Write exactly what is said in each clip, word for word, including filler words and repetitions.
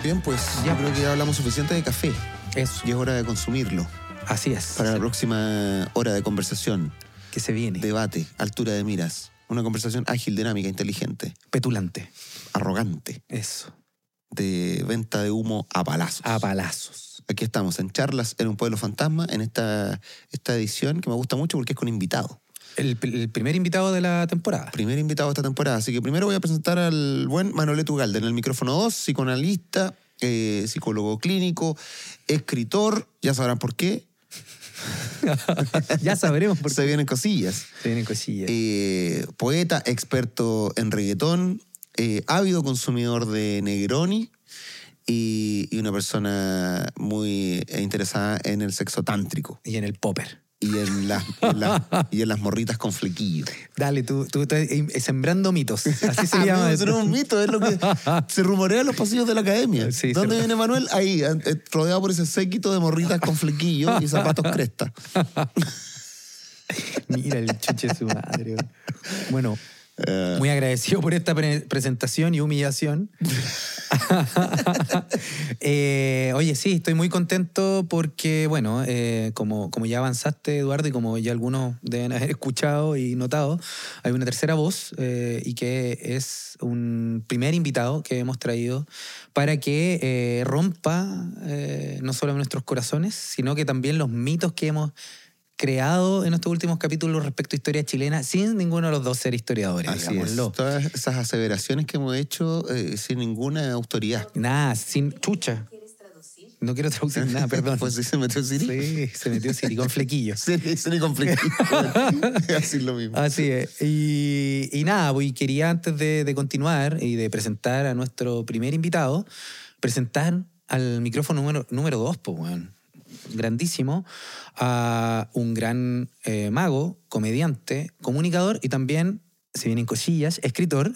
Bien, pues ya. Yo creo que ya hablamos suficiente de café. Eso. Y es hora de consumirlo. Así es. Para sí. la próxima hora de conversación. Que se viene. Debate, altura de miras. Una conversación ágil, dinámica, inteligente. Petulante. Arrogante. Eso. De venta de humo a palazos. A palazos. Aquí estamos en Charlas en un Pueblo Fantasma, en esta, esta edición que me gusta mucho porque es con invitado. El, el primer invitado de la temporada. Primer invitado de esta temporada. Así que primero voy a presentar al buen Manolete Ugalde en el micrófono dos, psicoanalista, eh, psicólogo clínico, escritor, ya sabrán por qué. Ya sabremos por qué. Se vienen cosillas. Se vienen cosillas. Eh, poeta, experto en reggaetón, eh, ávido consumidor de Negroni y, y una persona muy interesada en el sexo tántrico. Y en el popper. Y en, las, en las, y en las morritas con flequillo. Dale, tú, tú estás sembrando mitos. Así se llama. Eso no es un mito, es lo que se rumorea en los pasillos de la academia. Sí, ¿Dónde se... viene Manuel? Ahí, rodeado por ese séquito de morritas con flequillo y zapatos cresta. Mira el chuche de su madre. Bueno, uh... muy agradecido por esta pre presentación y humillación. eh, oye, sí, estoy muy contento porque, bueno, eh, como, como ya avanzaste, Eduardo, y como ya algunos deben haber escuchado y notado, hay una tercera voz eh, y que es un primer invitado que hemos traído para que eh, rompa eh, no solo nuestros corazones, sino que también los mitos que hemos creado en estos últimos capítulos respecto a historia chilena, sin ninguno de los dos ser historiadores. Así digámoslo. Es. Todas esas aseveraciones que hemos hecho eh, sin ninguna autoridad. Nada, sin chucha. ¿Quieres traducir? No quiero traducir nada, perdón. Pues sí se metió Siri. Sí, se metió Siri con flequillo. Siri, Siri con flequillo. Así es lo mismo. Así es. Y, y nada, pues quería antes de, de continuar y de presentar a nuestro primer invitado, presentar al micrófono número, número dos, pues, bueno. Grandísimo, a un gran eh, mago, comediante, comunicador y también, se vienen cosillas, escritor,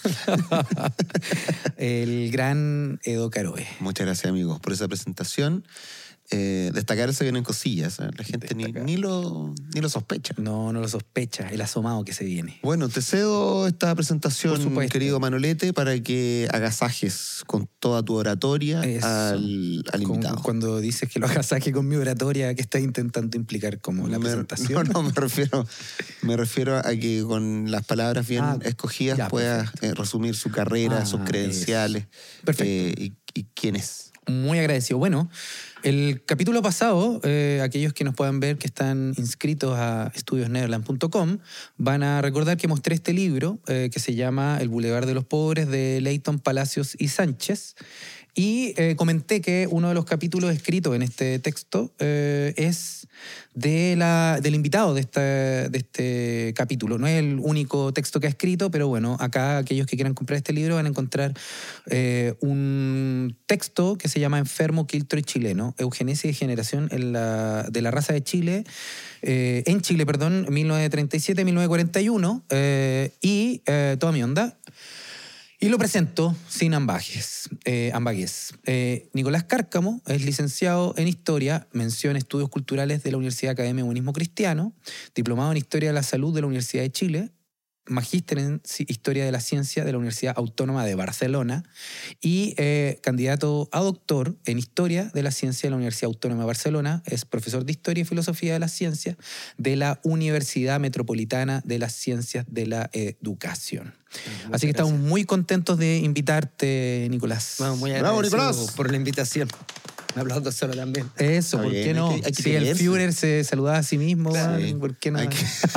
el gran Edo Caroe. Muchas gracias, amigos, por esa presentación. Eh, destacar se vienen cosillas. ¿eh? La gente ni, ni, lo, ni lo sospecha. No, no lo sospecha, el asomado que se viene. Bueno, te cedo esta presentación, querido Manolete, para que agasajes con toda tu oratoria al, al invitado. Como cuando dices que lo agasaje con mi oratoria, ¿qué estás intentando implicar como la me, presentación? No, no, me refiero, me refiero a que con las palabras bien ah, escogidas ya, puedas eh, resumir su carrera, ah, sus credenciales eh, y, y quién es. Muy agradecido. Bueno, el capítulo pasado, eh, aquellos que nos puedan ver que están inscritos a estudios netherland punto com van a recordar que mostré este libro eh, que se llama El Boulevard de los Pobres de Leighton Palacios y Sánchez. Y eh, comenté que uno de los capítulos escritos en este texto eh, es de la, del invitado de, esta, de este capítulo. No es el único texto que ha escrito, pero bueno, acá aquellos que quieran comprar este libro van a encontrar eh, un texto que se llama Enfermo, Quiltro y Chileno, Eugenesia y Degeneración en la, de la raza de Chile, eh, en Chile, perdón, mil novecientos treinta y siete a mil novecientos cuarenta y uno, eh, y eh, toda mi onda. Y lo presento sin ambajes, eh, ambagues. Eh, Nicolás Cárcamo es licenciado en Historia, mención Estudios Culturales de la Universidad Academia de Humanismo Cristiano, diplomado en Historia de la Salud de la Universidad de Chile, magíster en Historia de la Ciencia de la Universidad Autónoma de Barcelona y eh, candidato a doctor en Historia de la Ciencia de la Universidad Autónoma de Barcelona. Es profesor de Historia y Filosofía de la Ciencia de la Universidad Metropolitana de las Ciencias de la Educación. Muchas Así que gracias. Estamos muy contentos de invitarte, Nicolás. Bueno, muy Bravo, Nicolás, por la invitación. Me hablando solo también. Eso, ¿por qué no? Hay que, hay que si el Führer se saludaba a sí mismo, sí. ¿Por qué no? Que...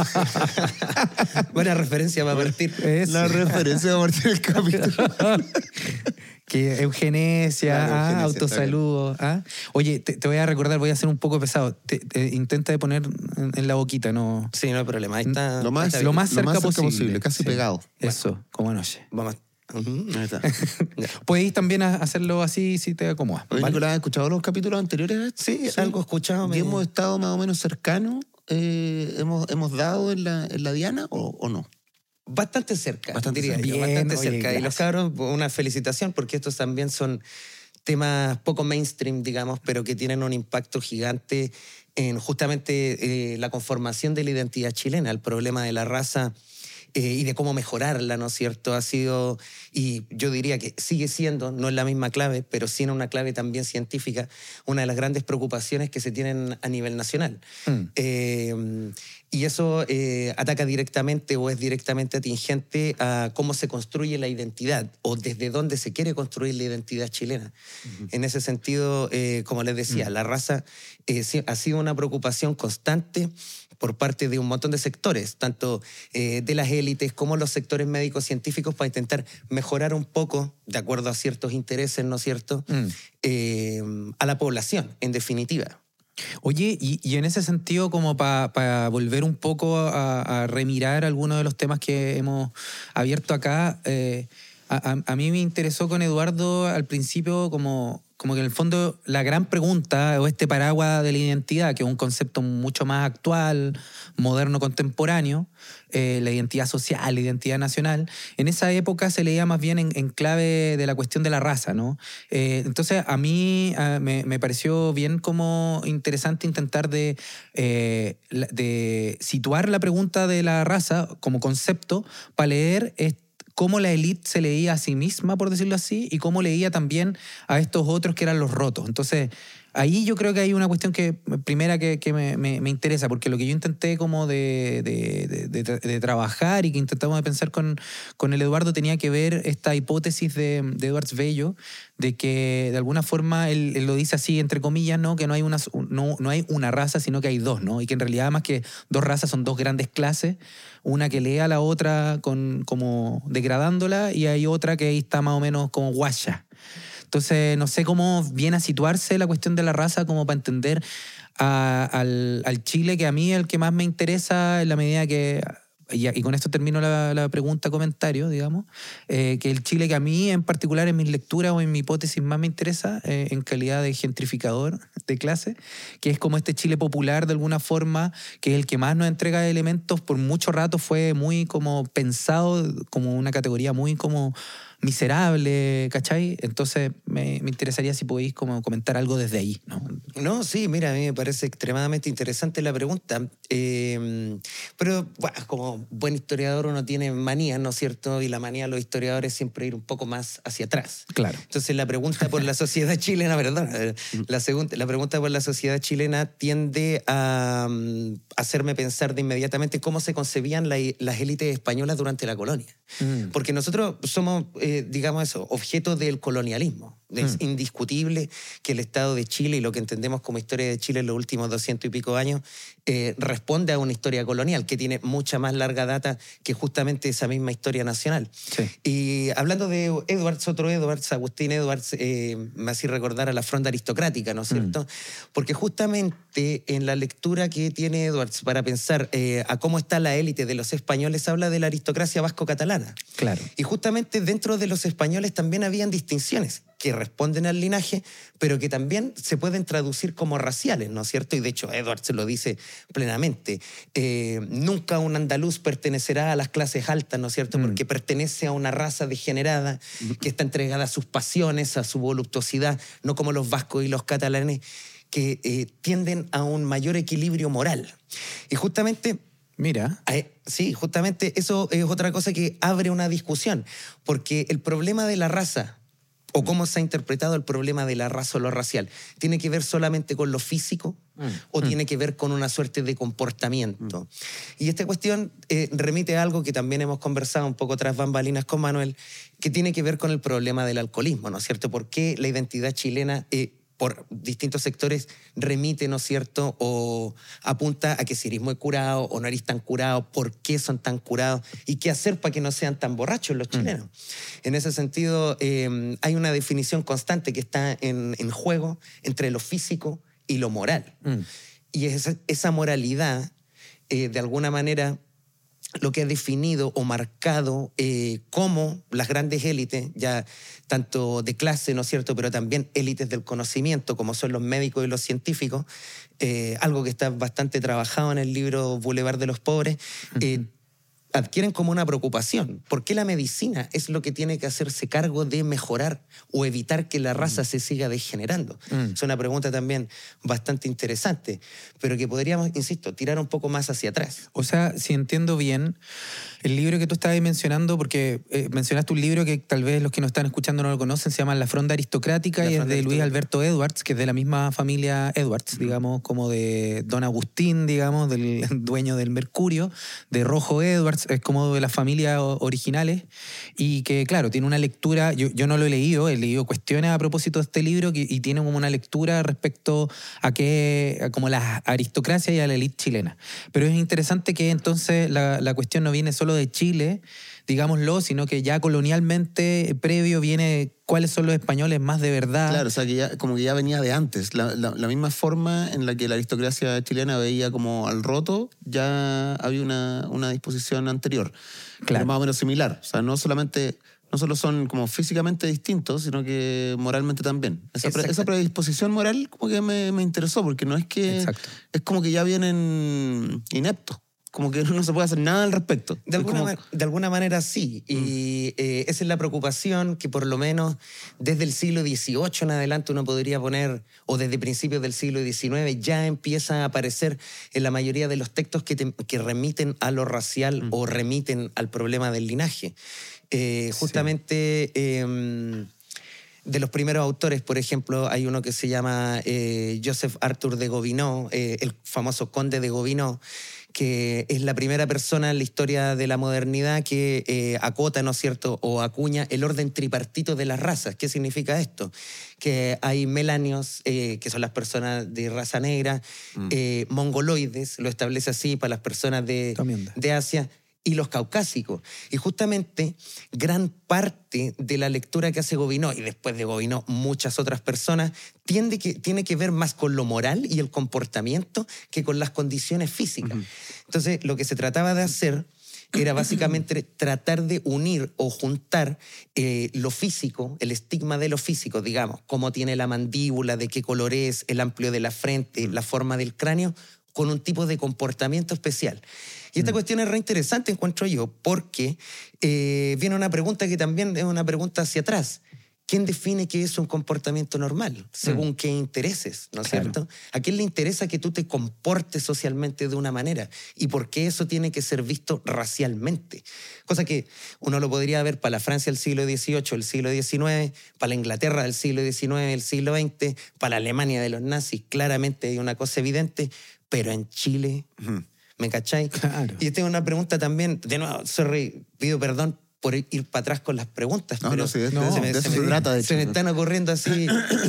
Buena referencia para partir. Eso. La referencia para partir el capítulo. Que eugenesia, claro, ah, eugenesia autosaludo. Ah. Oye, te, te voy a recordar, voy a ser un poco pesado. Te, te, intenta de poner en, en la boquita, ¿no? Sí, no hay problema. Ahí está. Lo más, está lo más, cerca, lo más cerca posible, posible, casi sí. pegado. Eso, bueno. Como anoche. Vamos. Uh-huh. Ahí está. Podéis también hacerlo así si te acomoda. Oye, ¿vale? Nicolás, ¿has escuchado los capítulos anteriores? Sí, sí. Algo escuchado. ¿Y me... hemos estado más o menos cercanos? Eh, ¿hemos, ¿Hemos dado en la, en la diana o, o no? Bastante cerca, bastante diría cerca. yo, Bien, bastante oye, cerca. gracias. Y los cabros, una felicitación porque estos también son temas poco mainstream, digamos, pero que tienen un impacto gigante en justamente eh, la conformación de la identidad chilena, el problema de la raza eh, y de cómo mejorarla, ¿no es cierto? Ha sido, y yo diría que sigue siendo, no es la misma clave, pero sí en una clave también científica, una de las grandes preocupaciones que se tienen a nivel nacional. Mm. Eh, y eso eh, ataca directamente o es directamente atingente a cómo se construye la identidad o desde dónde se quiere construir la identidad chilena. Uh-huh. En ese sentido, eh, como les decía, uh-huh. la raza eh, ha sido una preocupación constante por parte de un montón de sectores, tanto eh, de las élites como los sectores médicos científicos, para intentar mejorar un poco, de acuerdo a ciertos intereses, ¿no es cierto?, mm. eh, a la población, en definitiva. Oye, y, y en ese sentido, como para pa volver un poco a, a remirar algunos de los temas que hemos abierto acá, eh, a, a, a mí me interesó con Eduardo al principio como... como que en el fondo la gran pregunta o este paraguas de la identidad, que es un concepto mucho más actual, moderno, contemporáneo, eh, la identidad social, la identidad nacional, en esa época se leía más bien en, en clave de la cuestión de la raza, ¿no? Eh, entonces a mí eh, me, me pareció bien como interesante intentar de, eh, de situar la pregunta de la raza como concepto para leer este cómo la élite se leía a sí misma, por decirlo así, y cómo leía también a estos otros que eran los rotos. Entonces, ahí yo creo que hay una cuestión que, primera que, que me, me, me interesa, porque lo que yo intenté como de, de, de, de, de trabajar y que intentamos de pensar con, con el Eduardo tenía que ver esta hipótesis de, de Edwards Bello, de que de alguna forma él, él lo dice así, entre comillas, ¿no? Que no hay, una, no, no hay una raza, sino que hay dos, ¿no? Y que en realidad más que dos razas son dos grandes clases, una que lee a la otra con, como degradándola y hay otra que ahí está más o menos como guaya. Entonces, no sé cómo viene a situarse la cuestión de la raza como para entender a, al, al Chile, que a mí es el que más me interesa en la medida que... Y, y con esto termino la, la pregunta, comentario, digamos, eh, que el Chile que a mí en particular en mis lecturas o en mi hipótesis más me interesa, eh, en calidad de gentrificador de clase, que es como este Chile popular de alguna forma, que es el que más nos entrega elementos, por mucho rato fue muy como pensado como una categoría muy como miserable, ¿cachai? Entonces me, me interesaría si podéis como comentar algo desde ahí, ¿no? No, sí, mira, a mí me parece extremadamente interesante la pregunta. Eh, pero, bueno, como buen historiador uno tiene manías, ¿no es cierto? Y la manía de los historiadores es siempre ir un poco más hacia atrás. Claro. Entonces la pregunta por la sociedad chilena, perdón, la, segunda, la pregunta por la sociedad chilena tiende a um, hacerme pensar de inmediatamente cómo se concebían la, las élites españolas durante la colonia. Mm. Porque nosotros somos... Eh, digamos eso, objeto del colonialismo. Es mm. indiscutible que el Estado de Chile y lo que entendemos como historia de Chile en los últimos doscientos y pico años eh, responde a una historia colonial que tiene mucha más larga data que justamente esa misma historia nacional. Sí. Y hablando de Edwards, otro Edwards, Agustín Edwards, eh, me hace recordar a la fronda aristocrática, ¿no es cierto? Mm. Porque justamente en la lectura que tiene Edwards para pensar eh, a cómo está la élite de los españoles, habla de la aristocracia vasco-catalana. Claro. Y justamente dentro de los españoles también habían distinciones que responden al linaje, pero que también se pueden traducir como raciales, ¿no es cierto? Y de hecho Edwards lo dice plenamente. Eh, nunca un andaluz pertenecerá a las clases altas, ¿no es cierto? Mm. Porque pertenece a una raza degenerada que está entregada a sus pasiones, a su voluptuosidad, no como los vascos y los catalanes, que eh, tienden a un mayor equilibrio moral. Y justamente... Mira. Eh, sí, justamente eso es otra cosa que abre una discusión, porque el problema de la raza, o cómo se ha interpretado el problema de la raza o lo racial, ¿tiene que ver solamente con lo físico mm. o mm. tiene que ver con una suerte de comportamiento? Mm. Y esta cuestión eh, remite a algo que también hemos conversado un poco tras bambalinas con Manuel, que tiene que ver con el problema del alcoholismo, ¿no es cierto? ¿Por qué la identidad chilena... Eh, por distintos sectores remite, ¿no es cierto?, o apunta a que si eres muy curado o no eres tan curado, por qué son tan curados y qué hacer para que no sean tan borrachos los chilenos. Mm. En ese sentido, eh, hay una definición constante que está en, en juego entre lo físico y lo moral. Mm. Y esa, esa moralidad, eh, de alguna manera... lo que ha definido o marcado eh, cómo las grandes élites, ya tanto de clase, ¿no es cierto?, pero también élites del conocimiento, como son los médicos y los científicos, eh, algo que está bastante trabajado en el libro Boulevard de los Pobres, uh-huh. eh, adquieren como una preocupación. ¿Por qué la medicina es lo que tiene que hacerse cargo de mejorar o evitar que la raza mm. se siga degenerando? Mm. Es una pregunta también bastante interesante, pero que podríamos, insisto, tirar un poco más hacia atrás. O sea, si entiendo bien, el libro que tú estabas mencionando, porque eh, mencionaste un libro que tal vez los que nos están escuchando no lo conocen, se llama La Fronda Aristocrática, la y es de Luis Alberto Edwards, que es de la misma familia Edwards, mm. digamos, como de Don Agustín, digamos, del dueño del Mercurio, de Rojo Edwards, es como de las familias originales, y que, claro, tiene una lectura, yo, yo no lo he leído, he leído cuestiones a propósito de este libro, que, y tiene como una lectura respecto a que, a como la aristocracia y a la élite chilena. Pero es interesante que entonces la, la cuestión no viene solo de Chile, digámoslo, sino que ya colonialmente previo viene cuáles son los españoles más de verdad. Claro, o sea, que ya, como que ya venía de antes. La, la, la misma forma en la que la aristocracia chilena veía como al roto, ya había una, una disposición anterior. Claro. Pero más o menos similar. O sea, no solamente... no solo son como físicamente distintos, sino que moralmente también. Esa, pre, esa predisposición moral como que me, me interesó, porque no es que... Exacto. Es como que ya vienen ineptos. Como que no se puede hacer nada al respecto. De alguna, como... man, de alguna manera sí. Y mm. eh, esa es la preocupación que por lo menos desde el siglo dieciocho en adelante uno podría poner, o desde principios del siglo diecinueve, ya empieza a aparecer en la mayoría de los textos que, te, que remiten a lo racial mm. o remiten al problema del linaje. Eh, justamente... Sí. Eh, de los primeros autores, por ejemplo, hay uno que se llama eh, Joseph Arthur de Gobineau, eh, el famoso conde de Gobineau, que es la primera persona en la historia de la modernidad que eh, acota, ¿no es cierto?, o acuña el orden tripartito de las razas. ¿Qué significa esto? Que hay melanios, eh, que son las personas de raza negra, mm. eh, mongoloides, lo establece así para las personas de, de Asia, y los caucásicos. Y justamente gran parte de la lectura que hace Gobineau, y después de Gobineau muchas otras personas, tiende que, tiene que ver más con lo moral y el comportamiento que con las condiciones físicas. Uh-huh. Entonces, lo que se trataba de hacer era básicamente tratar de unir o juntar eh, lo físico, el estigma de lo físico, digamos, cómo tiene la mandíbula, de qué color es, el amplio de la frente, la forma del cráneo, con un tipo de comportamiento especial. Y esta mm. cuestión es re interesante, encuentro yo, porque eh, viene una pregunta que también es una pregunta hacia atrás. ¿Quién define qué es un comportamiento normal? ¿Según mm. qué intereses? ¿No es claro. cierto? ¿A quién le interesa que tú te comportes socialmente de una manera? ¿Y por qué eso tiene que ser visto racialmente? Cosa que uno lo podría ver para la Francia del siglo dieciocho, el siglo diecinueve, para la Inglaterra del siglo diecinueve, el siglo veinte, para la Alemania de los nazis, claramente hay una cosa evidente, pero en Chile... Mm. ¿Me cachai? Claro. Y yo tengo una pregunta también, de nuevo, sorry, pido perdón por ir para atrás con las preguntas, no, pero no, sí, de, no, se me, de eso se me, trata, de hecho. Se me están ocurriendo así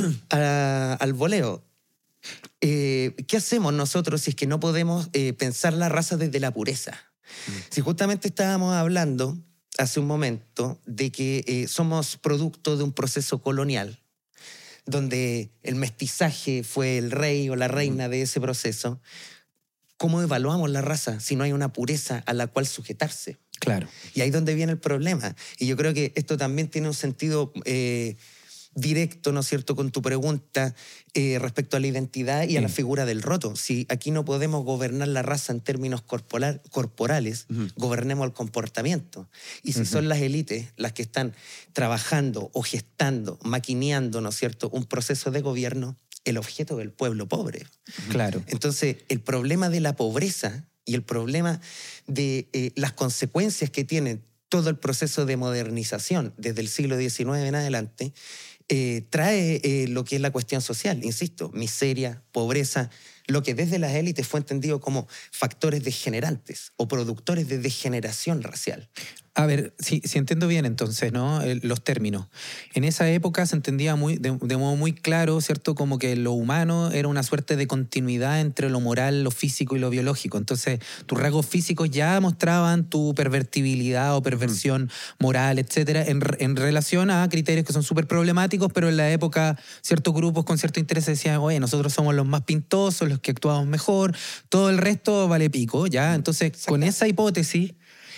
a, al voleo. Eh, ¿Qué hacemos nosotros si es que no podemos eh, pensar la raza desde la pureza? Mm. Si justamente estábamos hablando hace un momento de que eh, somos producto de un proceso colonial, donde el mestizaje fue el rey o la reina mm. de ese proceso, ¿cómo evaluamos la raza si no hay una pureza a la cual sujetarse? Claro. Y ahí es donde viene el problema. Y yo creo que esto también tiene un sentido eh, directo, ¿no es cierto?, con tu pregunta eh, respecto a la identidad y sí. a la figura del roto. Si aquí no podemos gobernar la raza en términos corporal, corporales, uh-huh. gobernemos el comportamiento. Y si uh-huh. son las élites las que están trabajando o gestando, maquineando, ¿no es cierto?, un proceso de gobierno, el objeto del pueblo pobre. Claro. Entonces, el problema de la pobreza y el problema de eh, las consecuencias que tiene todo el proceso de modernización desde el siglo diecinueve en adelante, eh, trae eh, lo que es la cuestión social, insisto, miseria, pobreza, lo que desde las élites fue entendido como factores degenerantes o productores de degeneración racial. A ver, si, si entiendo bien entonces, ¿no? El, los términos. En esa época se entendía muy, de, de modo muy claro, ¿cierto? Como que lo humano era una suerte de continuidad entre lo moral, lo físico y lo biológico. Entonces, tus rasgos físicos ya mostraban tu pervertibilidad o perversión mm. moral, etcétera, en, en relación a criterios que son súper problemáticos, pero en la época ciertos grupos con cierto interés decían, oye, nosotros somos los más pintosos, los que actuamos mejor, todo el resto vale pico, ¿ya? Entonces, con esa hipótesis,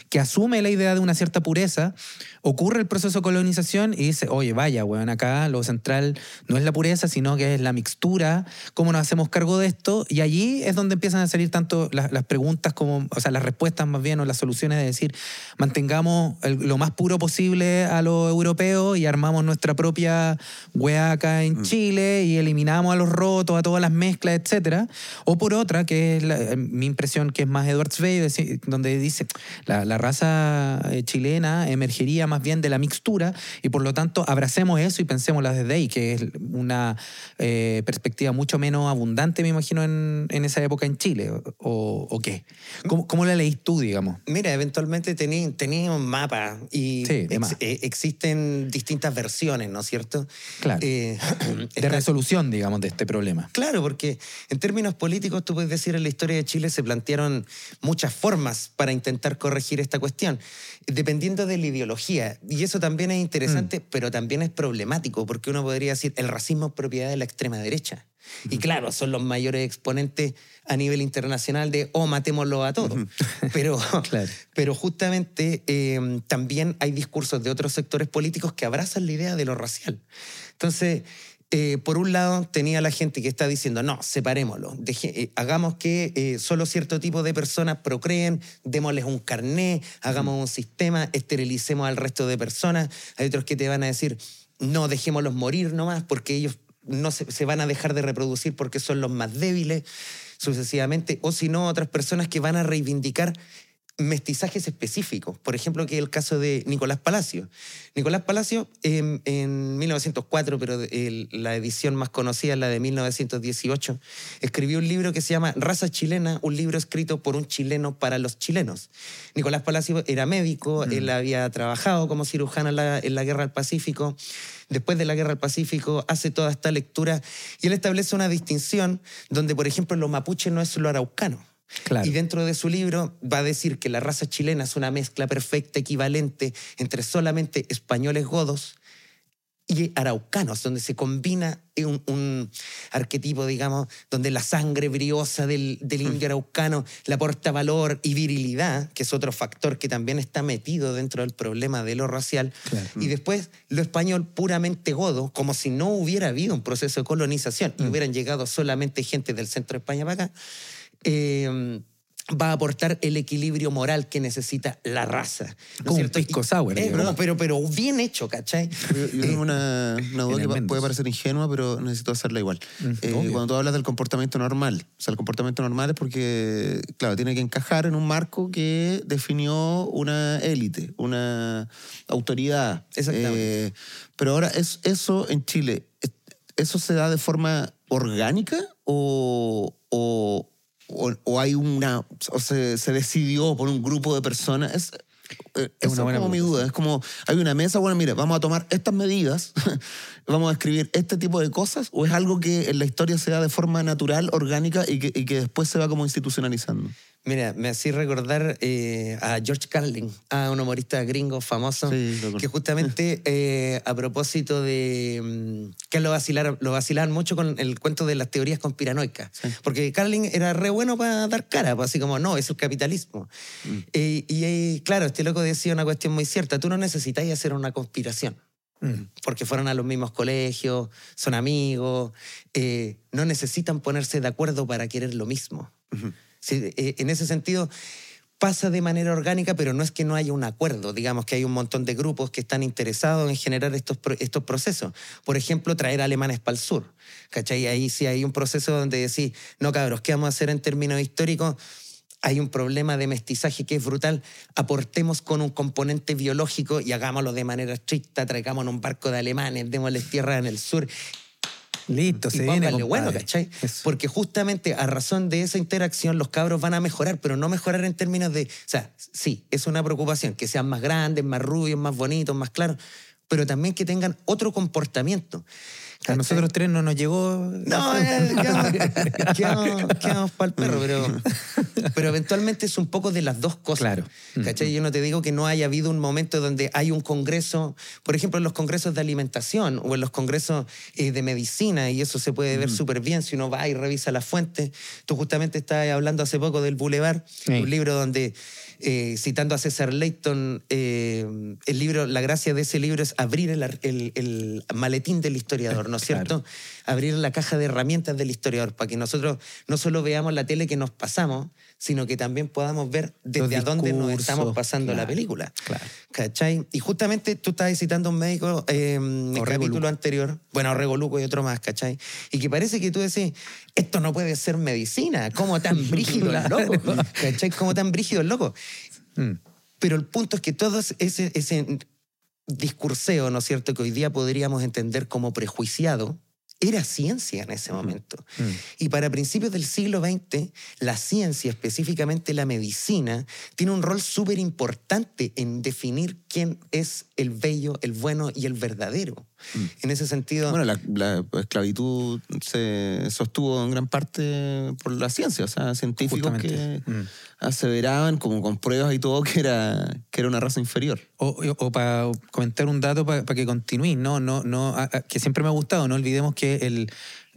que asume la idea de una cierta pureza, ocurre el proceso de colonización y dice, oye, vaya, weón, acá lo central no es la pureza, sino que es la mixtura, ¿cómo nos hacemos cargo de esto? Y allí es donde empiezan a salir tanto las, las preguntas como, o sea, las respuestas más bien, o las soluciones de decir, mantengamos el, lo más puro posible a los europeos y armamos nuestra propia weá acá en mm. Chile y eliminamos a los rotos, a todas las mezclas, etcétera. O por otra, que es la, mi impresión, que es más Edward Zweig, donde dice, la, la raza chilena emergería más bien de la mixtura y por lo tanto abracemos eso y pensémosla desde ahí, que es una eh, perspectiva mucho menos abundante, me imagino, en, en esa época en Chile. ¿O, o qué? ¿Cómo, ¿Cómo la leís tú, digamos? Mira, eventualmente tenía, tenía un mapa y sí, ex, eh, existen distintas versiones, ¿no es cierto? Claro. Eh, de esta, resolución, digamos, de este problema. Claro, porque en términos políticos, tú puedes decir, en la historia de Chile se plantearon muchas formas para intentar corregir esta cuestión, dependiendo de la ideología. Y eso también es interesante, mm. pero también es problemático, porque uno podría decir, el racismo es propiedad de la extrema derecha. Uh-huh. Y claro, son los mayores exponentes a nivel internacional de, oh, matémoslo a todos. Uh-huh. Pero, claro. pero justamente eh, también hay discursos de otros sectores políticos que abrazan la idea de lo racial. Entonces, Eh, por un lado, tenía la gente que está diciendo, no, separémoslo, deje, eh, hagamos que eh, solo cierto tipo de personas procreen, démosles un carné, hagamos uh-huh. un sistema, esterilicemos al resto de personas. Hay otros que te van a decir, no, dejémoslos morir nomás, porque ellos no se, se van a dejar de reproducir porque son los más débiles, sucesivamente. O si no, otras personas que van a reivindicar mestizajes específicos. Por ejemplo, que es el caso de Nicolás Palacio. Nicolás Palacio, en, en mil novecientos cuatro, pero el, la edición más conocida es la de mil novecientos dieciocho, escribió un libro que se llama Raza Chilena, un libro escrito por un chileno para los chilenos. Nicolás Palacio era médico, mm. él había trabajado como cirujano en la, en la Guerra del Pacífico. Después de la Guerra del Pacífico, hace toda esta lectura y él establece una distinción donde, por ejemplo, lo mapuche no es lo araucano. Claro. Y dentro de su libro va a decir que la raza chilena es una mezcla perfecta, equivalente entre solamente españoles godos y araucanos, donde se combina un, un arquetipo, digamos, donde la sangre briosa del, del indio araucano le aporta valor y virilidad, que es otro factor que también está metido dentro del problema de lo racial. Claro. Y después lo español puramente godo, como si no hubiera habido un proceso de colonización y mm. hubieran llegado solamente gente del centro de España para acá. Eh, va a aportar el equilibrio moral que necesita la raza. ¿No Como un pisco sour. Eh, no, pero, pero bien hecho, ¿cachai? Yo, yo tengo una, una duda que puede parecer ingenua, pero necesito hacerla igual. Mm, eh, cuando tú hablas del comportamiento normal, o sea, el comportamiento normal es porque, claro, tiene que encajar en un marco que definió una élite, una autoridad. Exactamente. Eh, pero ahora, es, eso en Chile, ¿eso se da de forma orgánica o... o O, o hay una, o se, se decidió por un grupo de personas. Es, es, es una buena como mi duda. Es como, hay una mesa, bueno, mira, vamos a tomar estas medidas, vamos a escribir este tipo de cosas, o es algo que en la historia se da de forma natural, orgánica, y que, y que después se va como institucionalizando. Mira, me hacía recordar eh, a George Carlin, a un humorista gringo famoso, sí, que justamente eh, a propósito de mm, que lo vacilaron, lo vacilaban mucho con el cuento de las teorías conspiranoicas, sí. Porque Carlin era re bueno para dar cara, pues, así como, no, es el capitalismo. Mm. Eh, y eh, claro, este loco decía una cuestión muy cierta, tú no necesitas hacer una conspiración. Mm. Porque fueron a los mismos colegios, son amigos, eh, no necesitan ponerse de acuerdo para querer lo mismo. Uh-huh. Sí, en ese sentido pasa de manera orgánica, pero no es que no haya un acuerdo. Digamos que hay un montón de grupos que están interesados en generar estos, estos procesos. Por ejemplo, traer alemanes para el sur. ¿Cachai? Ahí sí hay un proceso donde decís, no cabros, ¿qué vamos a hacer en términos históricos? Hay un problema de mestizaje que es brutal. Aportemos con un componente biológico y hagámoslo de manera estricta. Traigamos un barco de alemanes, démosles tierra en el sur. Listo, se viene, compadre. Bueno, ¿cachai? Eso. Porque justamente a razón de esa interacción los cabros van a mejorar, pero no mejorar en términos de... O sea, sí, es una preocupación, que sean más grandes, más rubios, más bonitos, más claros, pero también que tengan otro comportamiento. ¿Cachai? A nosotros tres no nos llegó... No, eh, quedamos, quedamos, quedamos para el perro, pero... pero eventualmente es un poco de las dos cosas. Claro. ¿Cachai? Yo no te digo que no haya habido un momento donde hay un congreso, por ejemplo, en los congresos de alimentación o en los congresos eh, de medicina, y eso se puede ver súper bien si uno va y revisa las fuentes. Tú justamente estabas hablando hace poco del Boulevard, Sí. un libro donde, eh, citando a César Layton, eh, el libro, la gracia de ese libro es abrir el, ar- el- el maletín del historiador, ¿no es cierto? Claro. Abrir la caja de herramientas del historiador para que nosotros no solo veamos la tele que nos pasamos, sino que también podamos ver desde Los a dónde nos discursos, estamos pasando claro, la película. claro. ¿Cachai? Y justamente tú estabas citando a un médico eh, en el Orrego capítulo Luco. anterior, bueno, Orrego Luco y otro más, ¿cachai? Y que parece que tú decís, esto no puede ser medicina, ¿cómo tan brígido el loco? ¿Cachai? ¿Cómo tan brígido el loco? Mm. Pero el punto es que todo ese, ese discurseo, ¿no es cierto?, que hoy día podríamos entender como prejuiciado, era ciencia en ese momento. Mm. Y para principios del siglo veinte, la ciencia, específicamente la medicina, tiene un rol súper importante en definir quién es el bello, el bueno y el verdadero. Mm. En ese sentido... Bueno, la, la esclavitud se sostuvo en gran parte por la ciencia, o sea, científicos Justamente. que Mm. aseveraban, como con pruebas y todo, que era, que era una raza inferior. O, o para comentar un dato para que continúes, no, no, no, a- a- que siempre me ha gustado, no olvidemos que el,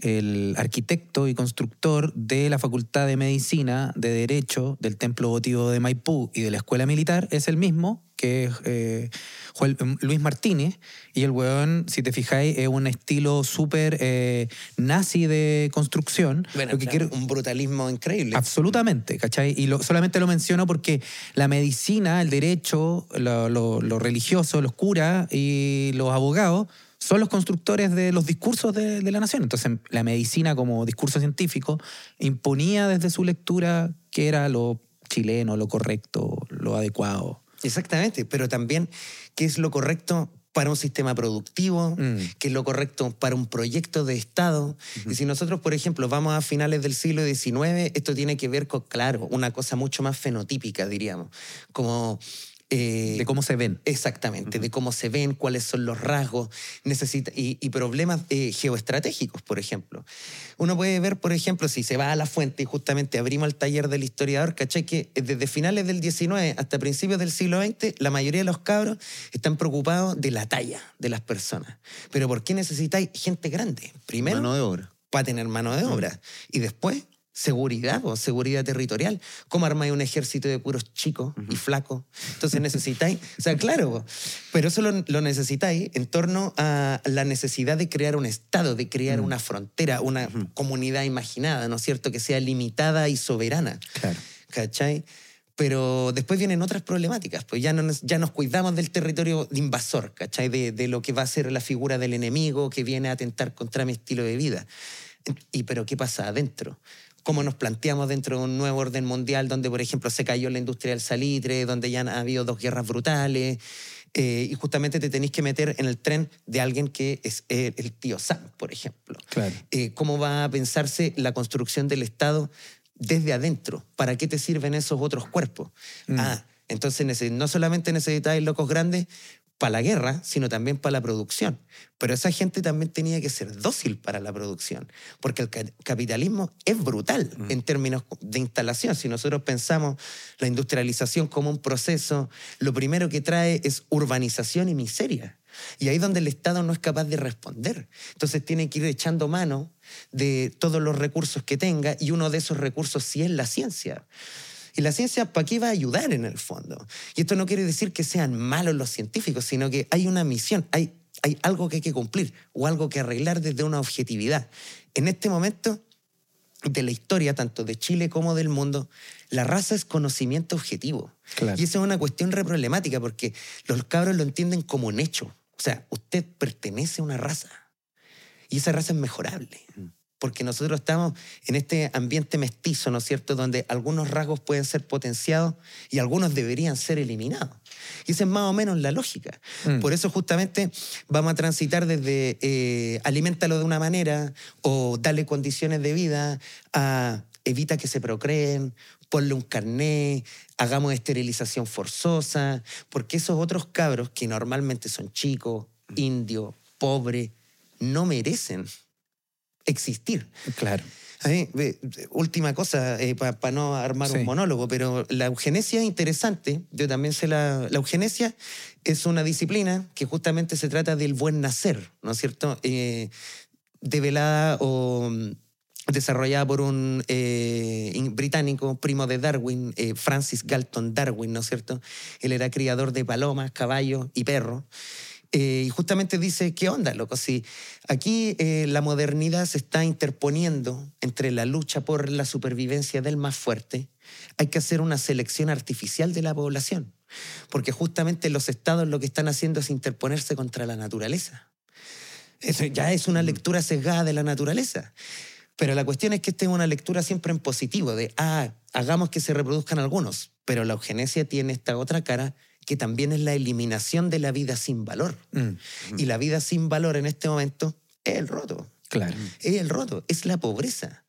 el arquitecto y constructor de la Facultad de Medicina, de Derecho, del Templo Votivo de Maipú y de la Escuela Militar es el mismo, que es eh, Juan- Luis Martínez, y el weón, si te fijáis, es un estilo súper eh, nazi de construcción. Bueno, Lo que claro, quiero- un brutalismo increíble. Absolutamente, ¿cachai? Y lo- solamente lo menciono porque la medicina, el derecho, lo, lo- lo religioso, los curas y los abogados son los constructores de los discursos de, de la nación. Entonces, la medicina como discurso científico imponía desde su lectura que era lo chileno, lo correcto, lo adecuado. Exactamente, pero también qué es lo correcto para un sistema productivo, Mm. qué es lo correcto para un proyecto de Estado. Y si nosotros, por ejemplo, vamos a finales del siglo diecinueve, esto tiene que ver con, claro, una cosa mucho más fenotípica, diríamos, como... eh, De cómo se ven. Exactamente, de cómo se ven, cuáles son los rasgos necesita, y, y problemas eh, geoestratégicos, por ejemplo. Uno puede ver, por ejemplo, si se va a la fuente y justamente abrimos el taller del historiador, ¿cachai? Que desde finales del diecinueve hasta principios del siglo veinte, la mayoría de los cabros están preocupados de la talla de las personas. Pero ¿por qué necesitáis gente grande? Primero, Mano de obra. para tener mano de obra. Y después, seguridad, o seguridad territorial. ¿Cómo armáis un ejército de puros chicos y flacos? Entonces necesitáis, o sea, claro, po, pero eso lo, lo necesitáis en torno a la necesidad de crear un Estado, de crear una frontera, una comunidad imaginada, ¿no es cierto?, que sea limitada y soberana. Claro. ¿Cachai? Pero después vienen otras problemáticas, pues ya, no nos, ya nos cuidamos del territorio de invasor, ¿cachai? De, de lo que va a ser la figura del enemigo que viene a atentar contra mi estilo de vida. Y pero ¿qué pasa adentro? ¿Cómo nos planteamos dentro de un nuevo orden mundial donde, por ejemplo, se cayó la industria del salitre, donde ya han habido dos guerras brutales? Eh, y justamente te tenéis que meter en el tren de alguien que es eh, el tío Sam, por ejemplo. Claro. Eh, ¿Cómo va a pensarse la construcción del Estado desde adentro? ¿Para qué te sirven esos otros cuerpos? Mm. Ah, entonces neces- no solamente necesitáis locos grandes para la guerra, sino también para la producción. Pero esa gente también tenía que ser dócil para la producción, porque el ca- capitalismo es brutal Mm. en términos de instalación. Si nosotros pensamos la industrialización como un proceso, lo primero que trae es urbanización y miseria. Y ahí es donde el Estado no es capaz de responder. Entonces tiene que ir echando mano de todos los recursos que tenga, y uno de esos recursos sí es la ciencia. Y la ciencia, ¿para qué va a ayudar en el fondo? Y esto no quiere decir que sean malos los científicos, sino que hay una misión, hay, hay algo que hay que cumplir o algo que arreglar desde una objetividad. En este momento de la historia, tanto de Chile como del mundo, la raza es conocimiento objetivo. Claro. Y esa es una cuestión re problemática porque los cabros lo entienden como un hecho. O sea, usted pertenece a una raza y esa raza es mejorable. Porque nosotros estamos en este ambiente mestizo, ¿no es cierto?, donde algunos rasgos pueden ser potenciados y algunos deberían ser eliminados. Y esa es más o menos la lógica. Mm. Por eso justamente vamos a transitar desde eh, aliméntalo de una manera o dale condiciones de vida a evita que se procreen, ponle un carné, hagamos esterilización forzosa, porque esos otros cabros que normalmente son chicos, indios, pobres, no merecen existir. Claro. A mí, eh, última cosa, eh, para pa no armar Sí. un monólogo, pero la eugenesia es interesante. Yo también sé la... La eugenesia es una disciplina que justamente se trata del buen nacer, ¿no es cierto? Eh, develada o mm, desarrollada por un eh, in- británico, primo de Darwin, eh, Francis Galton Darwin, ¿no es cierto? Él era criador de palomas, caballos y perros. Eh, y justamente dice, ¿qué onda, loco? Si aquí eh, la modernidad se está interponiendo entre la lucha por la supervivencia del más fuerte, hay que hacer una selección artificial de la población, porque justamente los estados lo que están haciendo es interponerse contra la naturaleza. Eso ya es una lectura sesgada de la naturaleza. Pero la cuestión es que esta es una lectura siempre en positivo, de, ah, hagamos que se reproduzcan algunos. Pero la eugenesia tiene esta otra cara, que también es la eliminación de la vida sin valor. Mm, Y la vida sin valor en este momento es el roto. claro. Es el roto, es la pobreza.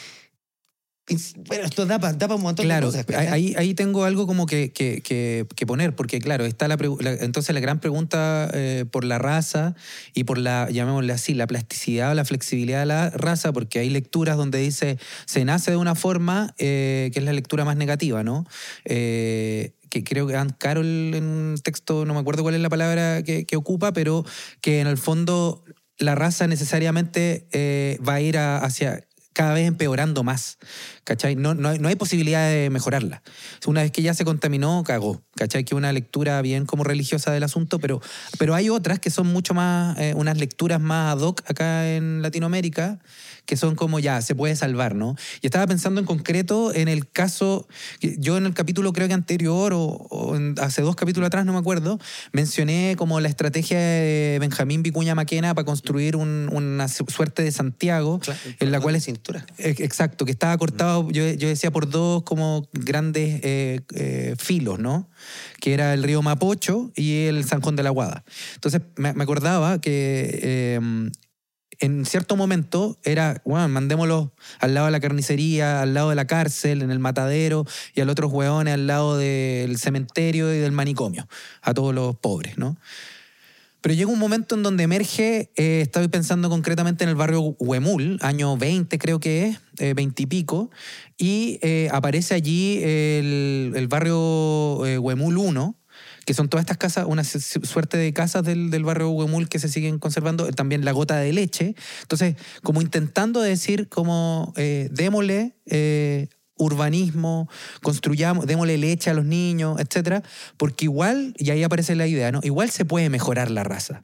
Y, bueno, esto da para un montón Claro, de cosas. ¿cachai? ahí, ahí tengo algo como que, que, que, que poner, porque claro, está la, pregu- la- entonces la gran pregunta eh, por la raza y por la, llamémosle así, la plasticidad o la flexibilidad de la raza, porque hay lecturas donde dice se nace de una forma, eh, que es la lectura más negativa, ¿no? Eh, que creo que Ann Carroll en un texto, no me acuerdo cuál es la palabra que, que ocupa, pero que en el fondo la raza necesariamente eh, va a ir a- hacia cada vez empeorando más, ¿cachai? No, no, hay, no hay posibilidad de mejorarla. Una vez que ya se contaminó, cagó, ¿cachai? Que una lectura bien como religiosa del asunto, pero, pero hay otras que son mucho más, eh, unas lecturas más ad hoc acá en Latinoamérica, que son como ya, se puede salvar, ¿no? Y estaba pensando en concreto en el caso, yo en el capítulo creo que anterior o, o en- hace dos capítulos atrás, no me acuerdo, mencioné como la estrategia de Benjamín Vicuña Maquena para construir un- una su- suerte de Santiago, Claro, en la cordón cual de es, cintura. eh, exacto, que estaba cortado, yo, yo decía, por dos como grandes eh, eh, filos, ¿no? Que era el río Mapocho y el San Juan de la Guada. Entonces me, me acordaba que eh, en cierto momento era, bueno, mandémoslos al lado de la carnicería, al lado de la cárcel, en el matadero, y al otros hueones al lado del cementerio y del manicomio, a todos los pobres, ¿no? Pero llega un momento en donde emerge, eh, estoy pensando concretamente en el barrio Huemul, año veinte creo que es, eh, veinte y pico, y eh, aparece allí el, el barrio eh, Huemul uno, que son todas estas casas, una su- suerte de casas del, del barrio Huemul que se siguen conservando, también la gota de leche. Entonces, como intentando decir, como, eh, démosle eh, urbanismo, construyamos, démosle leche a los niños, etcétera, porque igual, y ahí aparece la idea, ¿no? Igual se puede mejorar la raza.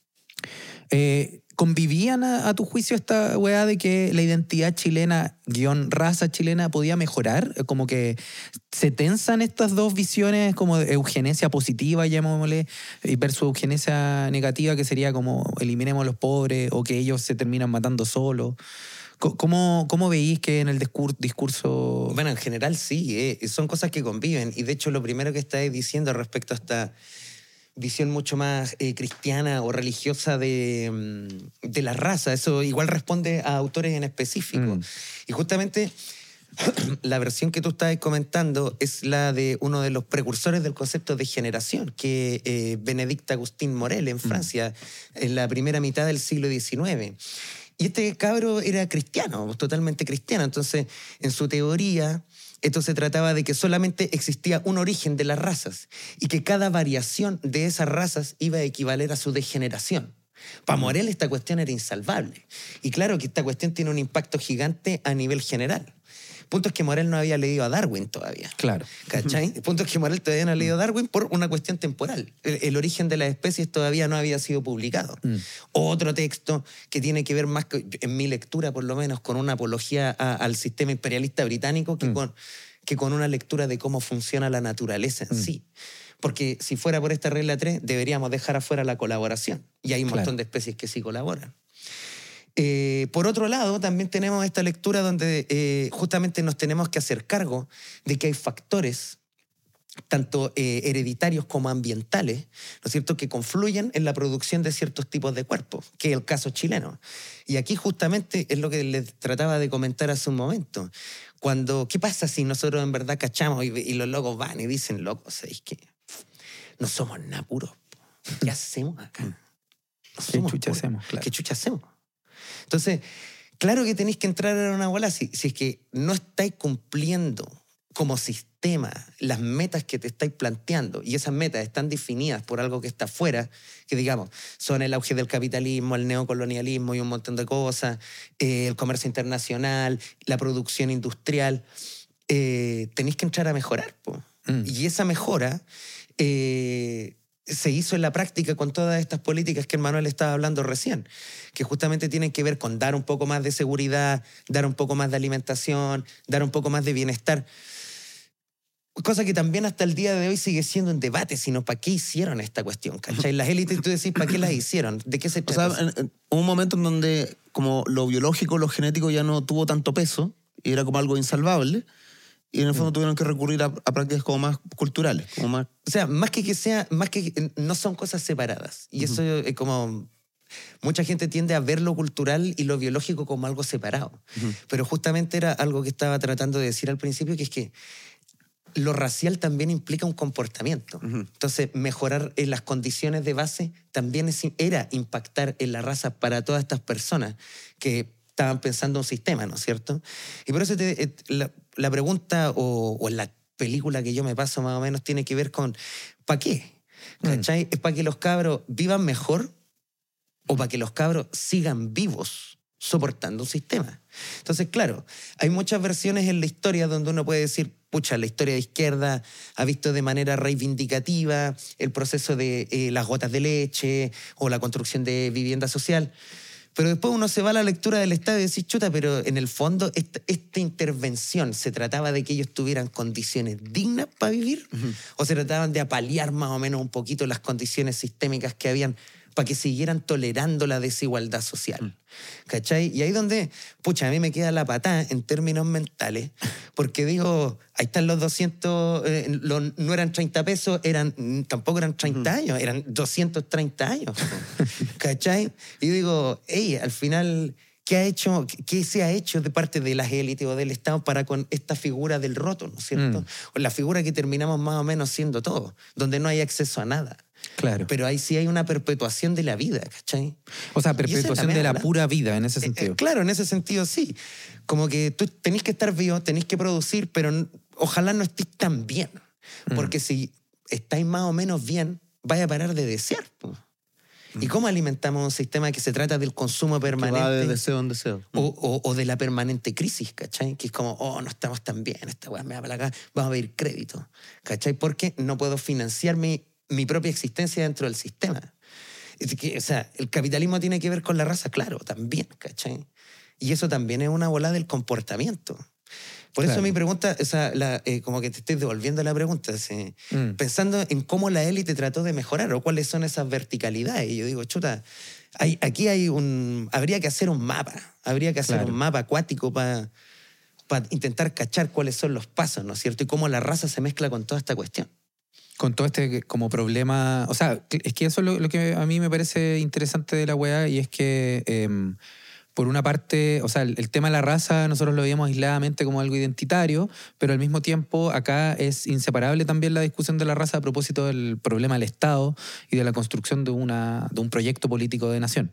Eh, ¿Convivían a, a tu juicio esta weá de que la identidad chilena, guión raza chilena, podía mejorar? Eh, Como que se tensan estas dos visiones como de eugenesia positiva, llamémosle, y versus eugenesia negativa, que sería como eliminemos a los pobres o que ellos se terminan matando solos. Co- ¿Cómo, cómo veís que en el discur- discurso... Bueno, en general sí, eh, son cosas que conviven. Y de hecho lo primero que estáis diciendo respecto a esta visión mucho más eh, cristiana o religiosa de, mm, de la raza, eso igual responde a autores en específico. Mm. Y justamente la versión que tú estabas comentando es la de uno de los precursores del concepto de generación, que eh, Benedict Agustín Morel en Francia, en la primera mitad del siglo diecinueve. Y este cabro era cristiano, totalmente cristiano. Entonces, en su teoría, esto se trataba de que solamente existía un origen de las razas y que cada variación de esas razas iba a equivaler a su degeneración. Para Morel esta cuestión era insalvable. Y claro que esta cuestión tiene un impacto gigante a nivel general. Punto es que Morel no había leído a Darwin todavía. Claro. ¿Cachai? El punto es que Morel todavía no ha leído a Darwin por una cuestión temporal. El, el origen de las especies todavía no había sido publicado. Mm. Otro texto que tiene que ver más, que- en mi lectura por lo menos, con una apología a- al sistema imperialista británico que, Mm. con, que con una lectura de cómo funciona la naturaleza en Mm. sí. Porque si fuera por esta regla tres, deberíamos dejar afuera la colaboración. Y hay un Claro. montón de especies que sí colaboran. Eh, por otro lado, también tenemos esta lectura donde eh, justamente nos tenemos que hacer cargo de que hay factores tanto eh, hereditarios como ambientales, ¿no es cierto?, que confluyen en la producción de ciertos tipos de cuerpos, que es el caso chileno. Y aquí justamente es lo que les trataba de comentar hace un momento. Cuando, ¿qué pasa si nosotros en verdad cachamos y, y los locos van y dicen, locos, ¿sabéis qué? No somos nada puros. ¿Qué hacemos acá? No ¿Qué somos chucha puros. hacemos? Claro. ¿Qué chucha hacemos? Entonces, claro que tenéis que entrar en una bola si, si es que no estáis cumpliendo como sistema las metas que te estáis planteando y esas metas están definidas por algo que está afuera, que digamos, son el auge del capitalismo, el neocolonialismo y un montón de cosas, eh, el comercio internacional, la producción industrial, eh, tenéis que entrar a mejorar, po. Mm. Y esa mejora eh, se hizo en la práctica con todas estas políticas que el Manuel estaba hablando recién, que justamente tienen que ver con dar un poco más de seguridad, dar un poco más de alimentación, dar un poco más de bienestar. Cosa que también hasta el día de hoy sigue siendo un debate, sino ¿para qué hicieron esta cuestión? ¿Cachai? Las élites, tú decís, ¿para qué las hicieron? ¿De qué se trata? O sea, en, en un momento en donde como lo biológico, lo genético ya no tuvo tanto peso y era como algo insalvable, y en el fondo mm. tuvieron que recurrir a, a prácticas como más culturales. Como más... O sea, más que que sea, más que no son cosas separadas. Y eso uh-huh. es como... Mucha gente tiende a ver lo cultural y lo biológico como algo separado. Uh-huh. Pero justamente era algo que estaba tratando de decir al principio, que es que lo racial también implica un comportamiento. Uh-huh. Entonces, mejorar en las condiciones de base también es, era impactar en la raza para todas estas personas que estaban pensando un sistema, ¿no es cierto? Y por eso te, la, la pregunta o, o la película que yo me paso más o menos tiene que ver con ¿para qué? ¿Cachai? Mm. ¿Es para que los cabros vivan mejor o para que los cabros sigan vivos soportando un sistema? Entonces, claro, hay muchas versiones en la historia donde uno puede decir, pucha, la historia de izquierda ha visto de manera reivindicativa el proceso de eh, las gotas de leche o la construcción de vivienda social. Pero después uno se va a la lectura del Estado y dice, chuta, pero en el fondo esta, esta intervención, ¿se trataba de que ellos tuvieran condiciones dignas para vivir? Uh-huh. ¿O se trataban de apalear más o menos un poquito las condiciones sistémicas que habían para que siguieran tolerando la desigualdad social? Uh-huh. ¿Cachai? Y ahí donde, pucha, a mí me queda la patada en términos mentales, porque digo, ahí están los doscientos, eh, los, no eran treinta pesos, eran, tampoco eran treinta uh-huh. años, eran doscientos treinta años. ¿Cachai? Y digo, hey, al final, ¿qué ha hecho, qué se ha hecho de parte de las élites o del Estado para con esta figura del roto, ¿no es cierto? Mm. O la figura que terminamos más o menos siendo todos, donde no hay acceso a nada. Claro. Pero ahí sí hay una perpetuación de la vida, ¿cachai? O sea, perpetuación de la pura vida, en ese sentido. Eh, eh, claro, en ese sentido sí. Como que tú tenés que estar vivo, tenés que producir, pero ojalá no estés tan bien. Mm. Porque si estáis más o menos bien, vais a parar de desear, pues. ¿Y cómo alimentamos un sistema que se trata del consumo permanente? Que va de deseo en deseo. O, o, o de la permanente crisis, ¿cachai? Que es como, oh, no estamos tan bien, esta weá me va para acá, vamos a pedir crédito, ¿cachai? Porque no puedo financiar mi, mi propia existencia dentro del sistema. Es que, o sea, el capitalismo tiene que ver con la raza, claro, también, ¿cachai? Y eso también es una bola del comportamiento. Por claro. eso mi pregunta, o sea, la, eh, como que te estoy devolviendo la pregunta, ¿sí? mm. pensando en cómo la élite trató de mejorar o cuáles son esas verticalidades. Y yo digo, chuta, hay, aquí hay un, habría que hacer un mapa, habría que hacer claro. un mapa acuático para pa intentar cachar cuáles son los pasos, ¿no es cierto? Y cómo la raza se mezcla con toda esta cuestión. Con todo este como problema, o sea, es que eso es lo, lo que a mí me parece interesante de la weá, y es que... Eh, por una parte, o sea, el, el tema de la raza nosotros lo veíamos aisladamente como algo identitario, pero al mismo tiempo acá es inseparable también la discusión de la raza a propósito del problema del Estado y de la construcción de, una, de un proyecto político de nación.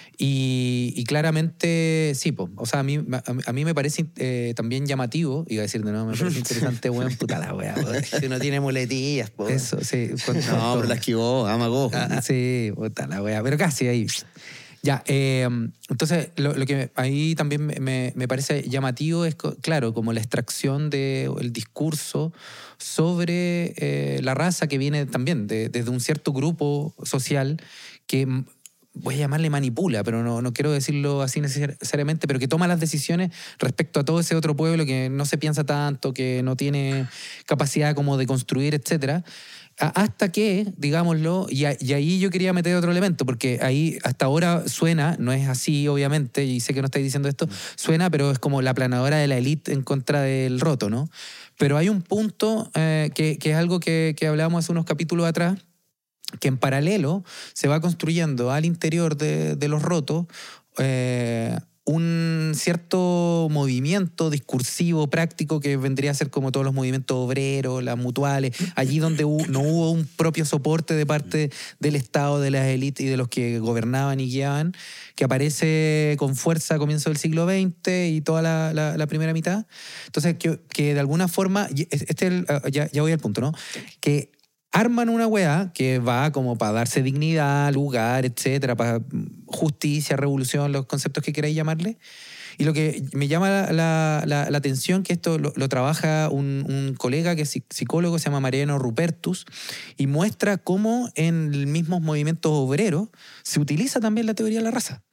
Y, y claramente, sí, po, o sea, a mí, a, a mí me parece eh, también llamativo, iba a decir de nuevo, me parece interesante, weón, puta la weá. Si no tiene muletillas, po. Eso, sí. Cuando, no, pero la esquivó, amagó. Ah, sí, puta la weá, pero casi ahí. Ya, eh, entonces lo, lo que ahí también me, me parece llamativo es, claro, como la extracción del discurso sobre eh, la raza que viene también de, desde un cierto grupo social que, voy a llamarle manipula, pero no, no quiero decirlo así necesariamente, pero que toma las decisiones respecto a todo ese otro pueblo que no se piensa tanto, que no tiene capacidad como de construir, etcétera. Hasta que, digámoslo, y, a, y ahí yo quería meter otro elemento, porque ahí hasta ahora suena, no es así obviamente, y sé que no estáis diciendo esto, suena, pero es como la planadora de la élite en contra del roto, ¿no? Pero hay un punto eh, que, que es algo que, que hablábamos hace unos capítulos atrás, que en paralelo se va construyendo al interior de, de los rotos eh, un cierto movimiento discursivo, práctico, que vendría a ser como todos los movimientos obreros, las mutuales, allí donde hu- no hubo un propio soporte de parte del Estado, de las élites y de los que gobernaban y guiaban, que aparece con fuerza a comienzos del siglo veinte y toda la, la- la primera mitad. Entonces, que, que de alguna forma, y este es el- ya, ya voy al punto, ¿no? Que arman una weá que va como para darse dignidad, lugar, etcétera, para justicia, revolución, los conceptos que queráis llamarle. Y lo que me llama la, la, la, la atención, que esto lo, lo trabaja un, un colega que es psicólogo, se llama Mariano Rupertus, y muestra cómo en el mismo movimiento obrero se utiliza también la teoría de la raza.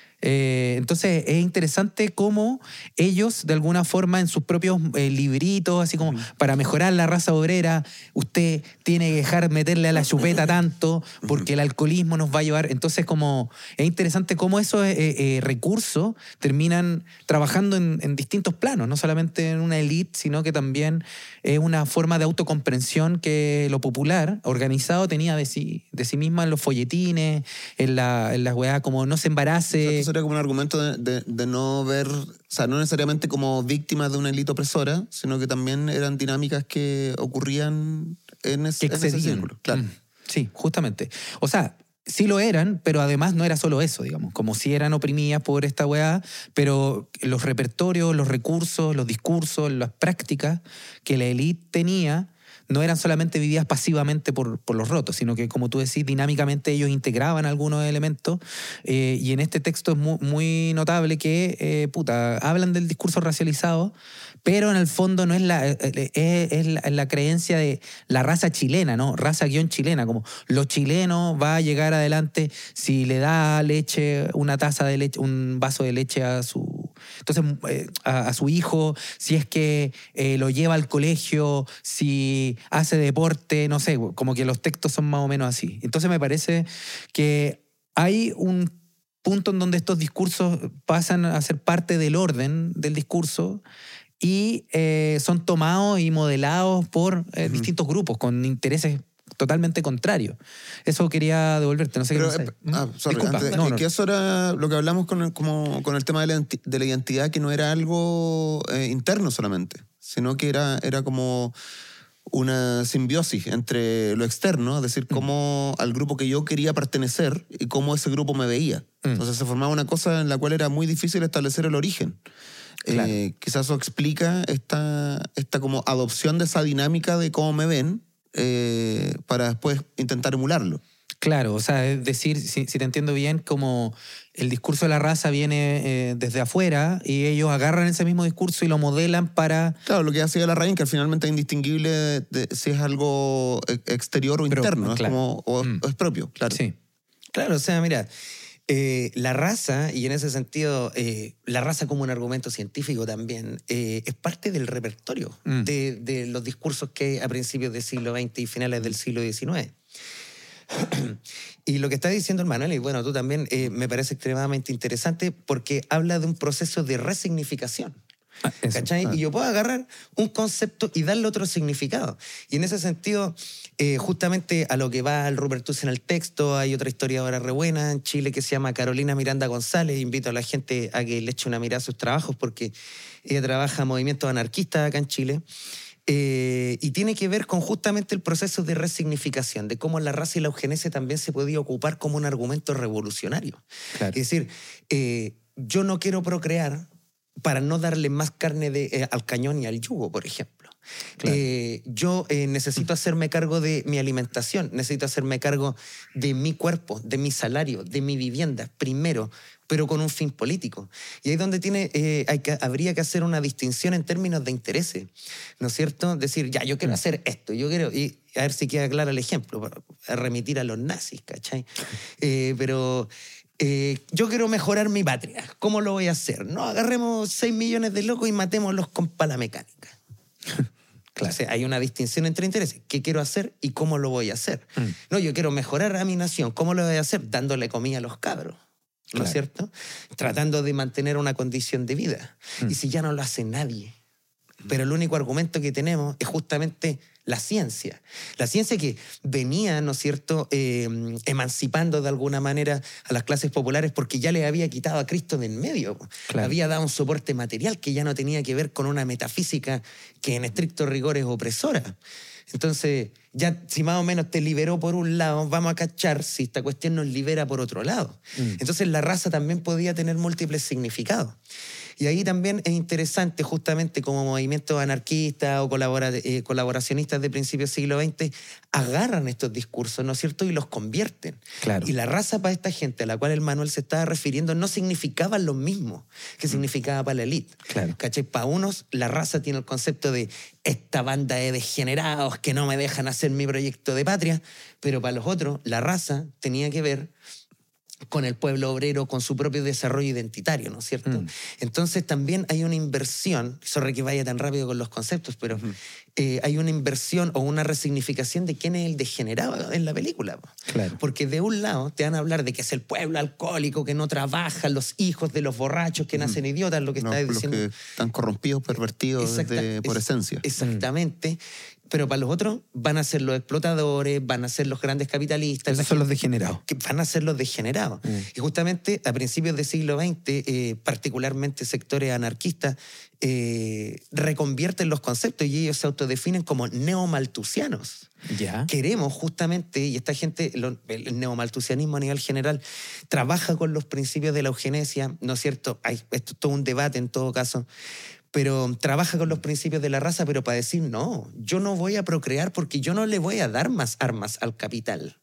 Eh, entonces es interesante cómo ellos de alguna forma en sus propios eh, libritos, así como uh-huh. para mejorar la raza obrera, usted tiene que dejar meterle a la chupeta tanto porque uh-huh. el alcoholismo nos va a llevar. Entonces como es interesante cómo esos eh, eh, recursos terminan trabajando en, en distintos planos, no solamente en una élite, sino que también es una forma de autocomprensión que lo popular organizado tenía de sí, de sí misma en los folletines, en, la, en las weas como no se embarace. Sería como un argumento de, de, de no ver, o sea, no necesariamente como víctimas de una élite opresora, sino que también eran dinámicas que ocurrían en, es, que en ese círculo. Claro. Mm, sí, justamente. O sea, sí lo eran, pero además no era solo eso, digamos, como si eran oprimidas por esta weá, pero los repertorios, los recursos, los discursos, las prácticas que la élite tenía no eran solamente vividas pasivamente por, por los rotos, sino que, como tú decís, dinámicamente ellos integraban algunos elementos. Eh, y en este texto es muy, muy notable que, eh, puta, hablan del discurso racializado, pero en el fondo no es la, es, es la, la creencia de la raza chilena, ¿no? Raza guión chilena, como lo chileno va a llegar adelante si le da leche, una taza de leche, un vaso de leche a su... Entonces, eh, a, a su hijo, si es que eh, lo lleva al colegio, si hace deporte, no sé, como que los textos son más o menos así. Entonces me parece que hay un punto en donde estos discursos pasan a ser parte del orden del discurso y eh, son tomados y modelados por eh, uh-huh. distintos grupos con intereses totalmente contrario. Eso quería devolverte, no sé Pero, qué eh, ah, sorry, Disculpa, antes, no, que, no. que eso era lo que hablamos con el, como, con el tema de la, de la identidad, que no era algo eh, interno solamente, sino que era, era como una simbiosis entre lo externo, es decir, cómo mm. al grupo que yo quería pertenecer y cómo ese grupo me veía. Mm. Entonces se formaba una cosa en la cual era muy difícil establecer el origen. Claro. Eh, quizás eso explica esta, esta como adopción de esa dinámica de cómo me ven, Eh, para después intentar emularlo. Claro, o sea, es decir, si, si te entiendo bien, como el discurso de la raza viene eh, desde afuera y ellos agarran ese mismo discurso y lo modelan para... Claro, lo que hacía la raíz, que finalmente es indistinguible de, de, si es algo exterior o Pero, interno, claro. es como, o, mm. o es propio, claro. Sí. Claro, o sea, mira... Eh, la raza, y en ese sentido, eh, la raza como un argumento científico también, eh, es parte del repertorio mm. de, de los discursos que hay a principios del siglo veinte y finales del siglo diecinueve. Y lo que está diciendo el Manuel, y bueno, tú también, eh, me parece extremadamente interesante porque habla de un proceso de resignificación. Ah, eso, ¿cachai? Ah. Y yo puedo agarrar un concepto y darle otro significado. Y en ese sentido, eh, justamente a lo que va el Rupertus en el texto, hay otra historiadora re buena en Chile que se llama Carolina Miranda González. Invito a la gente a que le eche una mirada a sus trabajos porque ella trabaja en movimientos anarquistas acá en Chile. Eh, y tiene que ver con justamente el proceso de resignificación, de cómo la raza y la eugenesia también se podía ocupar como un argumento revolucionario. Claro. Es decir, eh, yo no quiero procrear para no darle más carne de, eh, al cañón y al yugo, por ejemplo. Claro. Eh, yo eh, necesito hacerme cargo de mi alimentación, necesito hacerme cargo de mi cuerpo, de mi salario, de mi vivienda, primero, pero con un fin político. Y ahí es donde tiene, eh, hay que, habría que hacer una distinción en términos de intereses, ¿no es cierto? Decir, ya, yo quiero mm. hacer esto, yo quiero... Y a ver si queda claro el ejemplo, para remitir a los nazis, ¿cachai? Eh, pero... Eh, yo quiero mejorar mi patria. ¿Cómo lo voy a hacer? No agarremos seis millones de locos y matémoslos con pala mecánica. Claro. O sea, hay una distinción entre intereses. ¿Qué quiero hacer y cómo lo voy a hacer? Mm. No, yo quiero mejorar a mi nación. ¿Cómo lo voy a hacer? Dándole comida a los cabros. ¿No claro. es cierto? Tratando de mantener una condición de vida. Mm. Y si ya no lo hace nadie, pero el único argumento que tenemos es justamente la ciencia. La ciencia que venía, ¿no es cierto?, eh, emancipando de alguna manera a las clases populares porque ya le había quitado a Cristo de en medio. Claro. Había dado un soporte material que ya no tenía que ver con una metafísica que en estricto rigor es opresora. Entonces, ya si más o menos te liberó por un lado, vamos a cachar si esta cuestión nos libera por otro lado. Mm. Entonces, la raza también podía tener múltiples significados. Y ahí también es interesante, justamente como movimientos anarquistas o colabora, eh, colaboracionistas de principios del siglo veinte, agarran estos discursos, ¿no es cierto?, y los convierten. Claro. Y la raza para esta gente a la cual el Manuel se estaba refiriendo no significaba lo mismo que significaba para la élite. Claro. ¿Cachai? Para unos, la raza tiene el concepto de esta banda de degenerados que no me dejan hacer mi proyecto de patria, pero para los otros, la raza tenía que ver con el pueblo obrero, con su propio desarrollo identitario, ¿no es cierto? Mm. Entonces también hay una inversión, sorry que vaya tan rápido con los conceptos, pero uh-huh. eh, hay una inversión o una resignificación de quién es el degenerado en la película. Claro. Porque de un lado te van a hablar de que es el pueblo alcohólico, que no trabaja, los hijos de los borrachos que uh-huh. nacen idiotas, lo que no, está diciendo. Los que están corrompidos, pervertidos Exacta, desde, por es, esencia. Exactamente. Mm. Pero para los otros van a ser los explotadores, van a ser los grandes capitalistas. Esos son los degenerados. Que van a ser los degenerados. Mm. Y justamente a principios del siglo veinte, eh, particularmente sectores anarquistas, eh, reconvierten los conceptos y ellos se autodefinen como neomalthusianos. ¿Ya? Queremos justamente, y esta gente, lo, el neomalthusianismo a nivel general, trabaja con los principios de la eugenesia, ¿no es cierto? Hay, esto es todo un debate en todo caso. Pero trabaja con los principios de la raza, pero para decir, no, yo no voy a procrear porque yo no le voy a dar más armas al capital.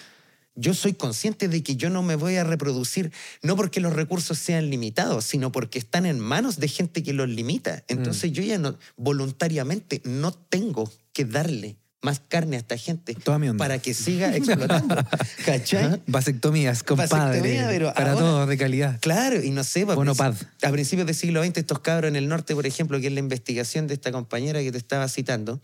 Yo soy consciente de que yo no me voy a reproducir, no porque los recursos sean limitados, sino porque están en manos de gente que los limita. Entonces mm. yo ya no, voluntariamente no tengo que darle más carne a esta gente para que siga explotando. ¿Cachai? Vasectomías, compadre. Vasectomía, pero para ahora, todos de calidad. Claro, y no sé, bueno, a, a principios del siglo veinte, estos cabros en el norte, por ejemplo, que es la investigación de esta compañera que te estaba citando,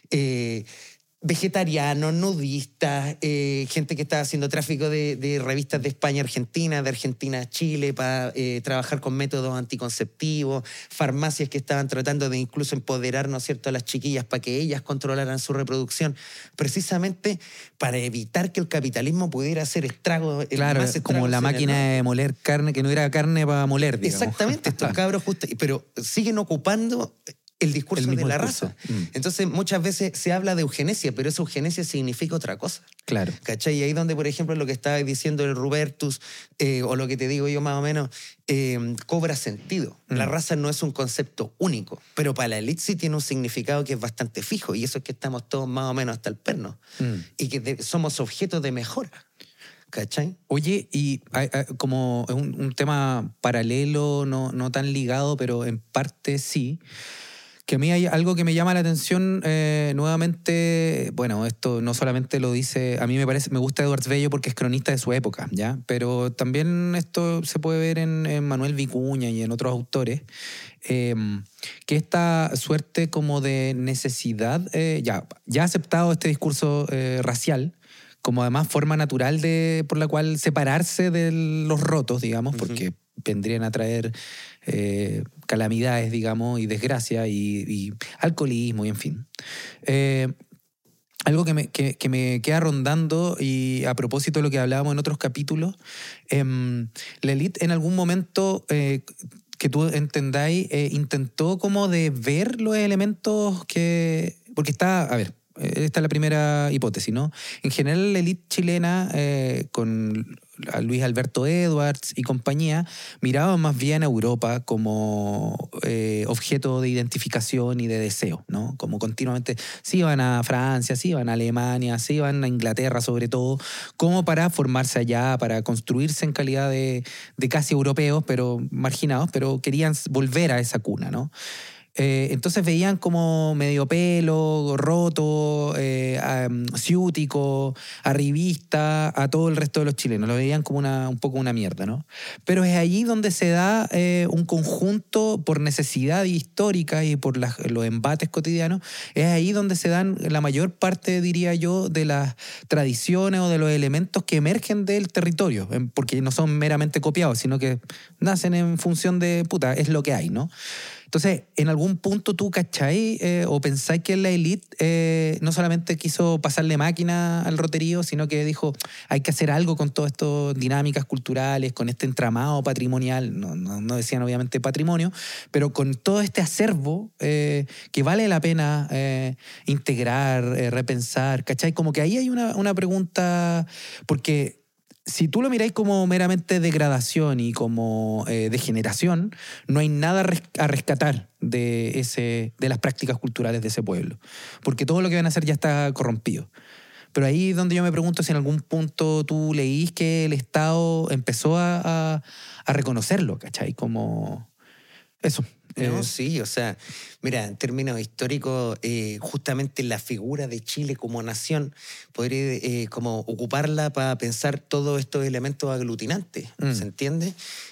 eh, vegetarianos, nudistas, eh, gente que estaba haciendo tráfico de, de revistas de España a Argentina, de Argentina a Chile, para eh, trabajar con métodos anticonceptivos, farmacias que estaban tratando de incluso empoderar, ¿no es cierto?, a las chiquillas para que ellas controlaran su reproducción, precisamente para evitar que el capitalismo pudiera hacer estragos. Claro, más estragos como la máquina de moler carne, que no era carne para moler, digamos. Exactamente, estos cabros justo, pero siguen ocupando el discurso el de la discurso. raza. Mm. Entonces, muchas veces se habla de eugenesia, pero esa eugenesia significa otra cosa. Claro. ¿Cachai? Y ahí donde, por ejemplo, lo que estaba diciendo el Rubertus, eh, o lo que te digo yo más o menos, eh, cobra sentido. Mm. La raza no es un concepto único, pero para la élite sí tiene un significado que es bastante fijo, y eso es que estamos todos más o menos hasta el perno, mm. y que de, somos objetos de mejora. ¿Cachai? Oye, y hay, hay, como es un, un tema paralelo, no, no tan ligado, pero en parte sí, que a mí hay algo que me llama la atención eh, nuevamente. Bueno, esto no solamente lo dice, a mí me parece, me gusta Eduardo Bello porque es cronista de su época, ¿ya? Pero también esto se puede ver en, en Manuel Vicuña y en otros autores, eh, que esta suerte como de necesidad, eh, ya, ya ha aceptado este discurso eh, racial, como además forma natural de, por la cual separarse de los rotos, digamos, uh-huh. porque vendrían a traer eh, calamidades, digamos, y desgracia, y, y alcoholismo, y en fin. Eh, algo que me, que, que me queda rondando, y a propósito de lo que hablábamos en otros capítulos, eh, la élite en algún momento, eh, que tú entendáis, eh, intentó como de ver los elementos que... Porque está, a ver, esta es la primera hipótesis, ¿no? En general, la élite chilena, eh, con a Luis Alberto Edwards y compañía, miraba más bien a Europa como eh, objeto de identificación y de deseo, ¿no? Como continuamente, sí iban a Francia, sí iban a Alemania, sí iban a Inglaterra sobre todo, como para formarse allá, para construirse en calidad de, de casi europeos, pero marginados, pero querían volver a esa cuna, ¿no? Eh, entonces veían como medio pelo, roto, eh, um, ciútico, arribista, a todo el resto de los chilenos. Lo veían como una, un poco una mierda, ¿no? Pero es allí donde se da eh, un conjunto por necesidad histórica y por las, los embates cotidianos, es ahí donde se dan la mayor parte, diría yo, de las tradiciones o de los elementos que emergen del territorio, porque no son meramente copiados, sino que nacen en función de, puta, es lo que hay, ¿no? Entonces, en algún punto tú, ¿cachai? Eh, o pensáis que la élite eh, no solamente quiso pasarle máquina al roterío, sino que dijo, hay que hacer algo con todas estas dinámicas culturales, con este entramado patrimonial, no, no, no decían obviamente patrimonio, pero con todo este acervo eh, que vale la pena eh, integrar, eh, repensar, ¿cachai? Como que ahí hay una, una pregunta, porque si tú lo miráis como meramente degradación y como eh, degeneración, no hay nada res- a rescatar de, ese, de las prácticas culturales de ese pueblo, porque todo lo que van a hacer ya está corrompido. Pero ahí es donde yo me pregunto si en algún punto tú leís que el Estado empezó a, a, a reconocerlo, ¿cachai? Como eso. No, Eh, sí, o sea, mira, en términos históricos, eh, justamente la figura de Chile como nación, podría eh, como ocuparla para pensar todos estos elementos aglutinantes, Mm. ¿se entiende?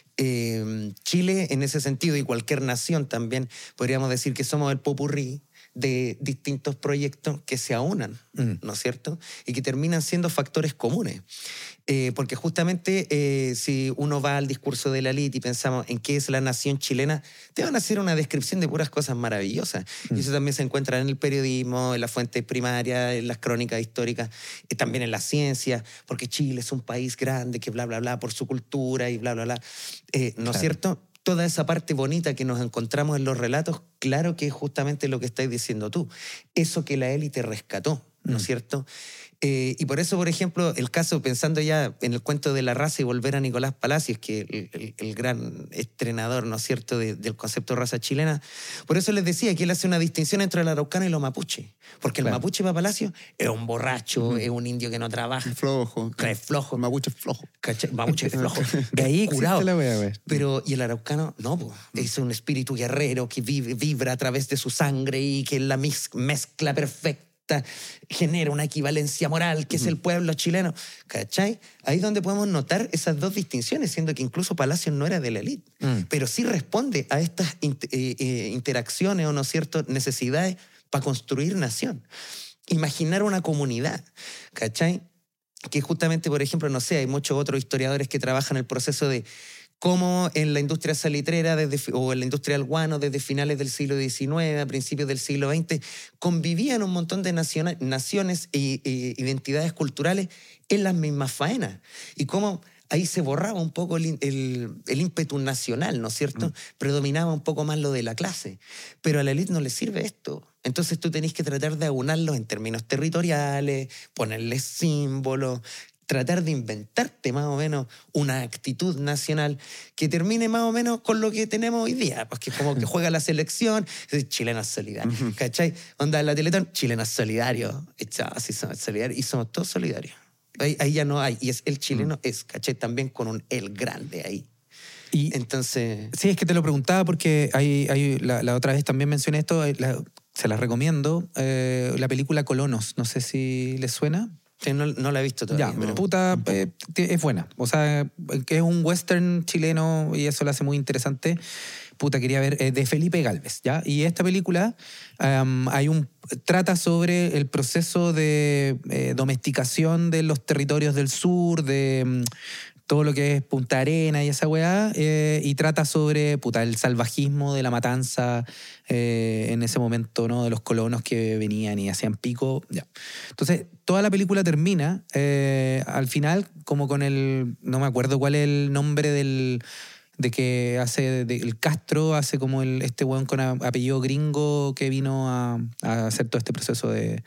Eh, Chile, en ese sentido, y cualquier nación también, podríamos decir que somos el popurrí de distintos proyectos que se aunan, Mm. ¿no es cierto? Y que terminan siendo factores comunes. Eh, porque justamente eh, si uno va al discurso de la élite y pensamos en qué es la nación chilena, te van a hacer una descripción de puras cosas maravillosas. Mm. Y eso también se encuentra en el periodismo, en las fuentes primarias, en las crónicas históricas, eh, también en la ciencia, porque Chile es un país grande que bla, bla, bla, por su cultura y bla, bla, bla. Eh, ¿No es Claro. cierto? Toda esa parte bonita que nos encontramos en los relatos, claro que es justamente lo que estás diciendo tú. Eso que la élite rescató, ¿no es Mm. cierto? Eh, y por eso, por ejemplo, el caso, pensando ya en el cuento de la raza y volver a Nicolás Palacios, que el, el, el gran estrenador, ¿no es cierto?, de, del concepto de raza chilena, por eso les decía que él hace una distinción entre el araucano y los mapuche. Porque el Claro. mapuche para Palacios es un borracho, Ujú. es un indio que no trabaja, Flojo. es flojo. El mapuche es flojo. ¿Cachai? Mapuche es flojo. de ahí es curado. existe la wea, wea. Pero, y el araucano, no, po. Es un espíritu guerrero que vive, vibra a través de su sangre y que la mez- mezcla perfecta genera una equivalencia moral, que es el pueblo chileno. ¿Cachai? Ahí es donde podemos notar esas dos distinciones, siendo que incluso Palacios no era de la élite, Mm. pero sí responde a estas int- eh, eh, interacciones o, ¿no es cierto?, necesidades para construir nación. Imaginar una comunidad, ¿cachai? Que justamente, por ejemplo, no sé, hay muchos otros historiadores que trabajan el proceso de cómo en la industria salitrera desde, o en la industria del guano desde finales del siglo diecinueve a principios del siglo veinte convivían un montón de naciona- naciones e, e identidades culturales en las mismas faenas. Y cómo ahí se borraba un poco el, el, el ímpetu nacional, ¿no es cierto? Mm. Predominaba un poco más lo de la clase. Pero a la élite no le sirve esto. Entonces tú tenés que tratar de aunarlos en términos territoriales, ponerles símbolos, tratar de inventarte más o menos una actitud nacional que termine más o menos con lo que tenemos hoy día, porque es como que juega la selección, chilenos solidarios, ¿cachai? Onda la Teletón, chilenos solidarios, así somos solidarios, y somos todos solidarios. Ahí, ahí ya no hay, y es el chileno, es, ¿cachai? También con un el grande ahí. Y, Entonces... Sí, es que te lo preguntaba porque hay, hay, la, la otra vez también mencioné esto, la, se las recomiendo, eh, la película Colonos, no sé si les suena. Sí, no, no la he visto todavía. Ya, pero puta, eh, es buena. O sea, que es un western chileno y eso lo hace muy interesante. Puta, quería ver, eh, de Felipe Gálvez, ¿ya? Y esta película um, hay un, trata sobre el proceso de eh, domesticación de los territorios del sur, de um, todo lo que es Punta Arena y esa weá, eh, y trata sobre, puta, el salvajismo de la matanza eh, en ese momento, ¿no? De los colonos que venían y hacían pico, ya. Entonces, toda la película termina eh, al final como con el, no me acuerdo cuál es el nombre del, de que hace, de, el Castro hace como el, este weón con apellido gringo que vino a, a hacer todo este proceso de,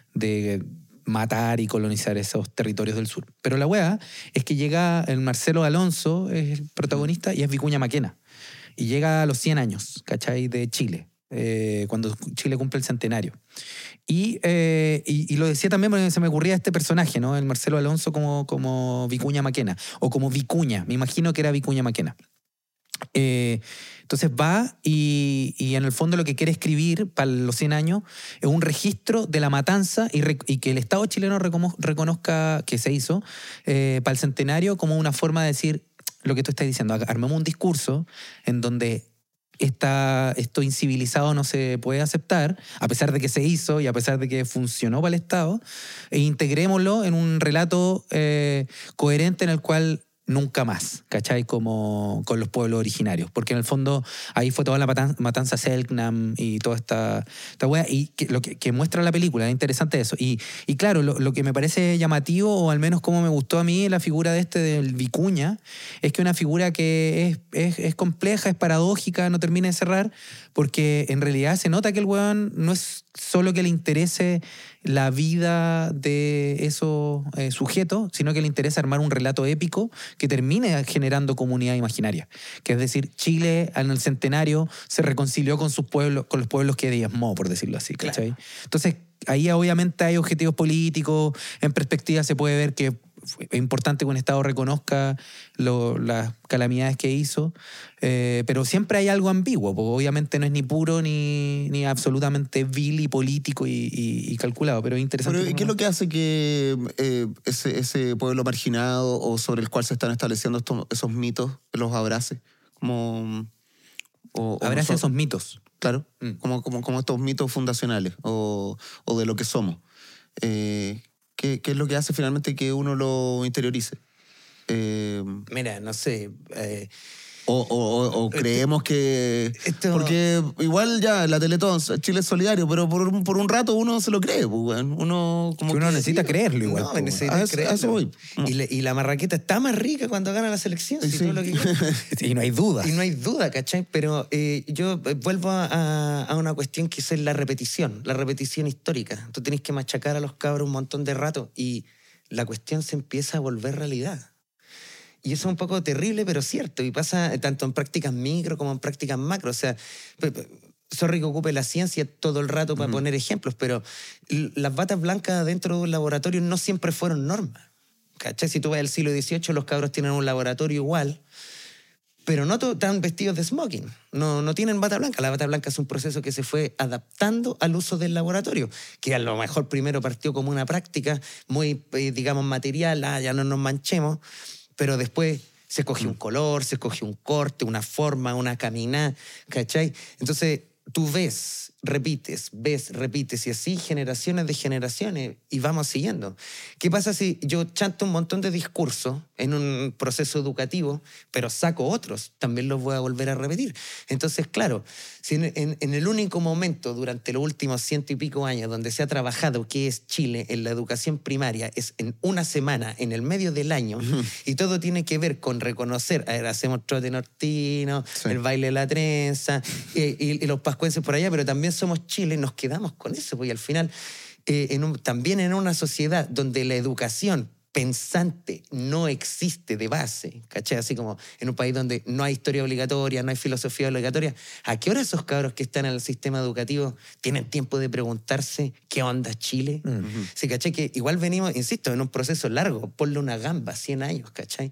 de matar y colonizar esos territorios del sur. Pero la weá es que llega el Marcelo Alonso, es el protagonista, y es Vicuña Maquena. Y llega a los cien años, ¿cachai? De Chile, eh, cuando Chile cumple el centenario. Y, eh, y, y lo decía también porque se me ocurría este personaje, ¿no? El Marcelo Alonso como, como Vicuña Maquena, o como Vicuña, me imagino que era Vicuña Maquena. Eh, entonces va y, y en el fondo lo que quiere escribir para los cien años es un registro de la matanza y, re, y que el Estado chileno recono, reconozca que se hizo eh, para el centenario como una forma de decir lo que tú estás diciendo. Armemos un discurso en donde esta, esto incivilizado no se puede aceptar, a pesar de que se hizo y a pesar de que funcionó para el Estado, e integrémoslo en un relato eh, coherente en el cual nunca más, ¿cachai? Como con los pueblos originarios. Porque en el fondo ahí fue toda la matan- matanza Selknam y toda esta, esta wea, y que, lo que, que muestra la película, es interesante eso. Y, y claro, lo, lo que me parece llamativo, o al menos como me gustó a mí la figura de este del Vicuña, es que una figura que es, es, es compleja, es paradójica, no termina de cerrar, porque en realidad se nota que el weón no es solo que le interese la vida de esos eh, sujetos, sino que le interesa armar un relato épico que termine generando comunidad imaginaria. Que es decir, Chile en el centenario se reconcilió con sus pueblos, con los pueblos que diezmó, por decirlo así, ¿cachai? Claro. Entonces, ahí obviamente hay objetivos políticos, en perspectiva se puede ver que es importante que un Estado reconozca lo, las calamidades que hizo, eh, pero siempre hay algo ambiguo, porque obviamente no es ni puro ni, ni absolutamente vil y político y, y, y calculado, pero es interesante. Pero, ¿qué es lo que hace que eh, ese, ese pueblo marginado o sobre el cual se están estableciendo estos, esos mitos los abrace? Como, o, o Abrace no so- esos mitos. Claro, Mm. como, como, como estos mitos fundacionales o, o de lo que somos. Eh, ¿qué, ¿Qué es lo que hace finalmente que uno lo interiorice? Eh, Mira, no sé. eh, o, o- o- o creemos que... esto- Porque igual ya la Teletón, Chile es solidario, pero por, un- por un rato uno se lo cree, pues, weón. Uno como Que uno que- necesita sí, creerlo igual. no, po, weón. necesitas A eso- a creerlo. eso voy. Y, le- y la marraqueta está más rica cuando gana la selección. si Sí. todo lo que- Y no hay duda. Y no hay duda, ¿cachai? Pero eh, yo eh, vuelvo a, a una cuestión que es la repetición, la repetición histórica. Tú tenés que machacar a los cabros un montón de rato y la cuestión se empieza a volver realidad. Y eso es un poco terrible, pero cierto. Y pasa tanto en prácticas micro como en prácticas macro. O sea, pe- pe- sorry que ocupe la ciencia todo el rato para poner ejemplos, pero l- las batas blancas dentro de un laboratorio no siempre fueron norma. ¿Cachai? Si tú vas al siglo dieciocho, los cabros tienen un laboratorio igual, pero no to- están vestidos de smoking. No, no tienen bata blanca. La bata blanca es un proceso que se fue adaptando al uso del laboratorio, que a lo mejor primero partió como una práctica muy, eh, digamos, material, ah, ya no nos manchemos, pero después se escogió un color, se escogió un corte, una forma, una caminada, ¿cachai? Entonces tú ves, repites, ves, repites, y así generaciones de generaciones, y vamos siguiendo. ¿Qué pasa si yo chanto un montón de discursos en un proceso educativo, pero saco otros? También los voy a volver a repetir. Entonces, claro, si en, en- en el único momento durante los últimos ciento y pico años donde se ha trabajado que es Chile en la educación primaria, es en una semana, en el medio del año, y todo tiene que ver con reconocer, a ver, hacemos trote nortino, Sí. el baile de la trenza, y, y- y los pascuenses por allá, pero también somos Chile, nos quedamos con eso, pues, y al final, eh, en un- también en una sociedad donde la educación pensante no existe de base, ¿cachai? Así como en un país donde no hay historia obligatoria, no hay filosofía obligatoria, ¿a qué hora esos cabros que están en el sistema educativo tienen tiempo de preguntarse qué onda Chile? Sí, ¿cachai? Que igual venimos, insisto, en un proceso largo, ponle una gamba, cien años, ¿cachai?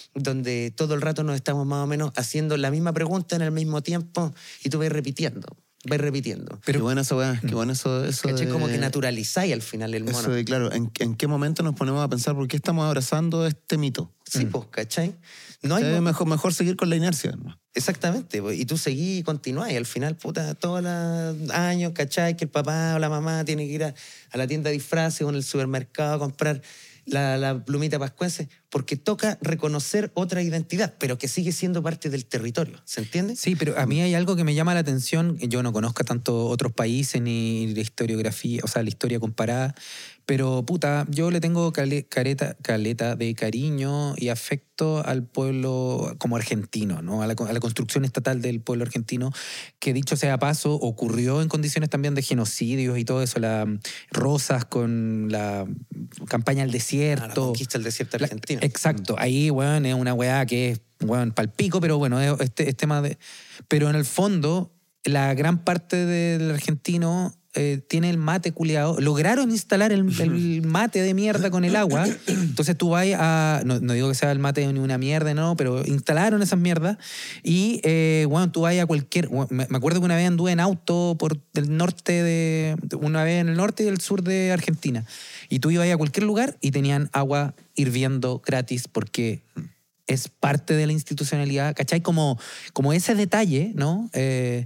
Donde todo el rato nos estamos más o menos haciendo la misma pregunta en el mismo tiempo y tú vas repitiendo, vas repitiendo. Pero, qué bueno eso, weá, qué bueno eso, eso ¿Cachai? de- Como que naturalizáis al final el mono. Eso de, claro, ¿en, en qué momento nos ponemos a pensar por qué estamos abrazando este mito? Sí, pues, ¿cachai? No hay... Es mejor, mejor seguir con la inercia, ¿no? Exactamente, pues, y tú seguís y continuás, y al final, puta, todos los años, ¿cachai? Que el papá o la mamá tiene que ir a, a la tienda de disfraces o en el supermercado a comprar la, la plumita pascuense, porque toca reconocer otra identidad, pero que sigue siendo parte del territorio, ¿se entiende? Sí, pero a mí hay algo que me llama la atención. Yo no conozco tanto otros países ni la historiografía, o sea, la historia comparada, pero puta, yo le tengo cale- careta, caleta de cariño y afecto al pueblo como argentino, ¿no? A la, a la construcción estatal del pueblo argentino, que dicho sea paso, ocurrió en condiciones también de genocidios y todo eso, la Rosas con la campaña al A la desierto. conquista del desierto La- argentino. Exacto, ahí, weón, es una weá que es, weón, palpico, pero bueno, es, este, es tema de... Pero en el fondo, la gran parte del argentino eh, tiene el mate culiado. Lograron instalar el, el mate de mierda con el agua. Entonces tú vas a... No, no digo que sea el mate ni una mierda, no, pero instalaron esas mierdas. Y, eh, bueno, tú vas a cualquier... bueno, me me acuerdo que una vez anduve en auto por el norte de... Una vez en el norte y el sur de Argentina. Y tú ibas a cualquier lugar y tenían agua hirviendo gratis porque es parte de la institucionalidad, ¿cachai? Como, como ese detalle, ¿no? Eh,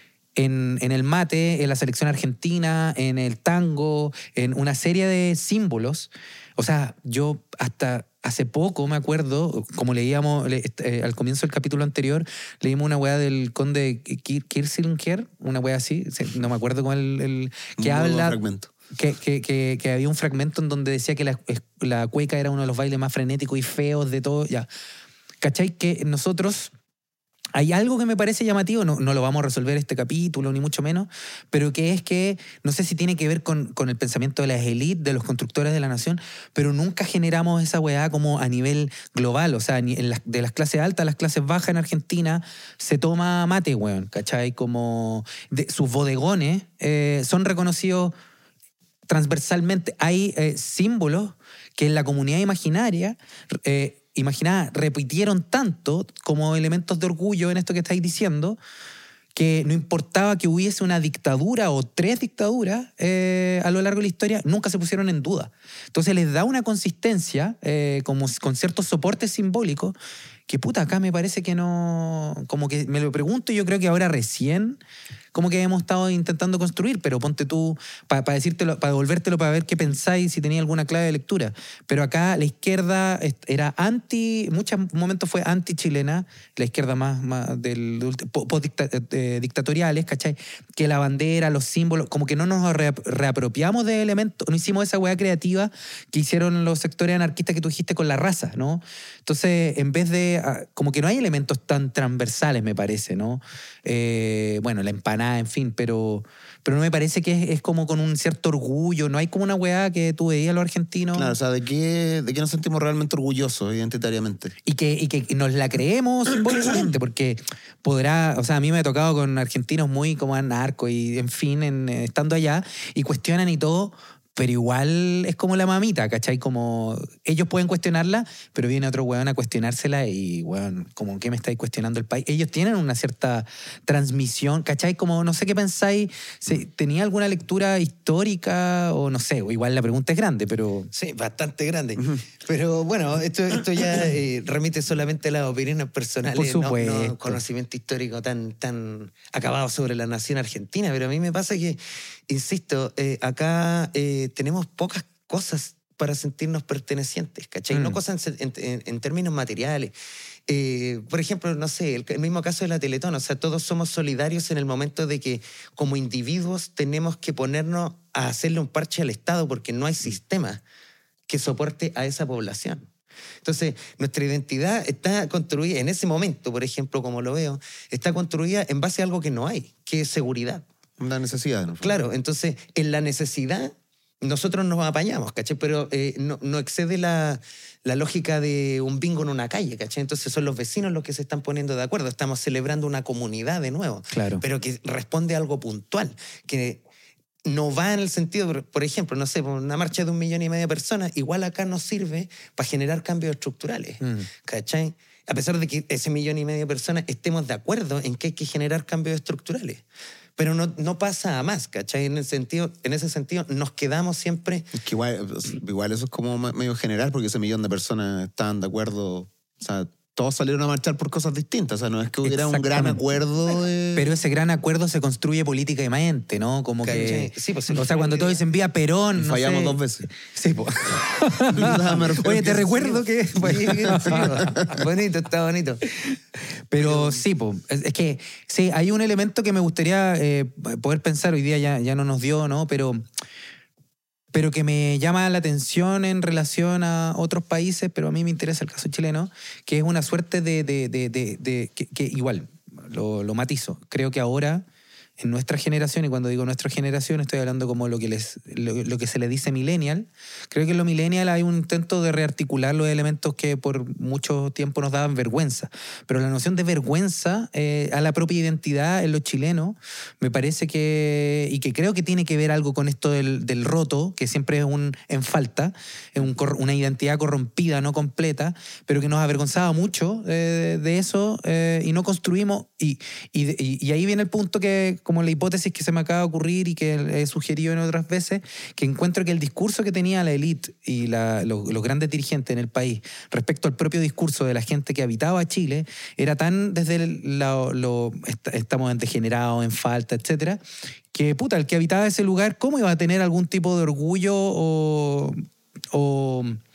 en, en el mate, en la selección argentina, en el tango, en una serie de símbolos. O sea, yo hasta hace poco, me acuerdo, como leíamos le, eh, al comienzo del capítulo anterior, leímos una weá del conde Kirsinger, una weá así, no me acuerdo con el, el que Un habla... fragmento. Que, que, que, que había un fragmento en donde decía que la, la cueca era uno de los bailes más frenéticos y feos de todo. Ya. ¿Cachai? Que nosotros... Hay algo que me parece llamativo, no, no lo vamos a resolver este capítulo, ni mucho menos, pero que es que, no sé si tiene que ver con, con el pensamiento de las élites, de los constructores de la nación, pero nunca generamos esa weá como a nivel global. O sea, en la, de las clases altas a las clases bajas en Argentina se toma mate, weón, ¿cachai? Como de, sus bodegones eh, son reconocidos transversalmente. Hay eh, símbolos que en la comunidad imaginaria... Eh, imaginada, repitieron tanto como elementos de orgullo en esto que estáis diciendo, que no importaba que hubiese una dictadura o tres dictaduras eh, a lo largo de la historia, nunca se pusieron en duda. Entonces les da una consistencia, eh, como con ciertos soportes simbólicos, que puta, acá me parece que no... Como que me lo pregunto y yo creo que ahora recién como que hemos estado intentando construir, pero ponte tú, para pa decírtelo, para devolvértelo, para ver qué pensáis, si tenía alguna clave de lectura. Pero acá la izquierda era anti, muchos momentos fue anti-chilena, la izquierda más, más del, post-dictatoriales, ¿cachai? Que la bandera, los símbolos, como que no nos reapropiamos de elementos, no hicimos esa hueá creativa que hicieron los sectores anarquistas que tú dijiste con la raza, ¿no? Entonces, en vez de, como que no hay elementos tan transversales, me parece, ¿no? Eh, bueno, la empanada, en fin, pero, pero no me parece que es, es como con un cierto orgullo, no hay como una weá que tú veías a los argentinos. Claro, o sea, ¿de qué, de qué nos sentimos realmente orgullosos identitariamente? Y que, y que nos la creemos simbólicamente, porque podrá, o sea, a mí me ha tocado con argentinos muy como anarco y en fin, en, estando allá, y cuestionan y todo, pero igual es como la mamita, ¿cachai? Como ellos pueden cuestionarla, pero viene otro weón a cuestionársela y, weón, como ¿qué me estáis cuestionando el país? Ellos tienen una cierta transmisión, ¿cachai? Como no sé qué pensáis, ¿tenía alguna lectura histórica o no sé? Igual la pregunta es grande, pero... Sí, bastante grande. Uh-huh. Pero bueno, esto, esto ya eh, remite solamente a las opiniones personales, por supuesto. No, no conocimiento histórico tan, tan acabado sobre la nación argentina, pero a mí me pasa que, insisto, eh, acá... Eh, tenemos pocas cosas para sentirnos pertenecientes, ¿cachai? Mm. No cosas en, en, en términos materiales. Eh, por ejemplo, no sé, el, el mismo caso de la Teletón, o sea, todos somos solidarios en el momento de que como individuos tenemos que ponernos a hacerle un parche al Estado porque no hay sistema que soporte a esa población. Entonces, nuestra identidad está construida, en ese momento, por ejemplo, como lo veo, está construida en base a algo que no hay, que es seguridad. La necesidad, ¿no? Claro, entonces, en la necesidad nosotros nos apañamos, ¿cachai? Pero eh, no, no excede la, la lógica de un bingo en una calle, ¿cachai? Entonces son los vecinos los que se están poniendo de acuerdo. Estamos celebrando una comunidad de nuevo. Claro. Pero que responde a algo puntual, que no va en el sentido, por ejemplo, no sé, una marcha de un millón y medio de personas, igual acá nos sirve para generar cambios estructurales, mm. ¿cachai? A pesar de que ese millón y medio de personas estemos de acuerdo en que hay que generar cambios estructurales. Pero no, no pasa a más, ¿cachai? En, el sentido, en ese sentido nos quedamos siempre... Es que igual, igual eso es como medio general, porque ese millón de personas estaban de acuerdo, o sea, todos salieron a marchar por cosas distintas, o sea, no es que hubiera un gran acuerdo de... Pero ese gran acuerdo se construye políticamente, ¿no? Como ¿cachai? Que... Sí, pues, o sea, cuando todos dicen vía Perón, y no fallamos sé. dos veces. Sí, pues. Oye, te recuerdo que... Sí, bonito, está bonito. Pero sí, pues, es, es que sí, hay un elemento que me gustaría eh, poder pensar, hoy día ya, ya no nos dio, ¿no? Pero... pero que me llama la atención en relación a otros países, pero a mí me interesa el caso chileno, que es una suerte de... de, de, de, de que, que igual, lo, lo matizo. Creo que ahora, en nuestra generación, y cuando digo nuestra generación, estoy hablando como lo que, les, lo, lo que se le dice millennial. Creo que en lo millennial hay un intento de rearticular los elementos que por mucho tiempo nos daban vergüenza. Pero la noción de vergüenza eh, a la propia identidad en los chilenos, me parece que, y que creo que tiene que ver algo con esto del, del roto, que siempre es un en falta, es un, una identidad corrompida, no completa, pero que nos avergonzaba mucho eh, de eso eh, y no construimos. Y, y, y ahí viene el punto que, como la hipótesis que se me acaba de ocurrir y que he sugerido en otras veces, que encuentro que el discurso que tenía la élite y la, los, los grandes dirigentes en el país respecto al propio discurso de la gente que habitaba Chile era tan desde el, lo, lo est estamos degenerados, en falta, etcétera, que puta, el que habitaba ese lugar, ¿cómo iba a tener algún tipo de orgullo o... o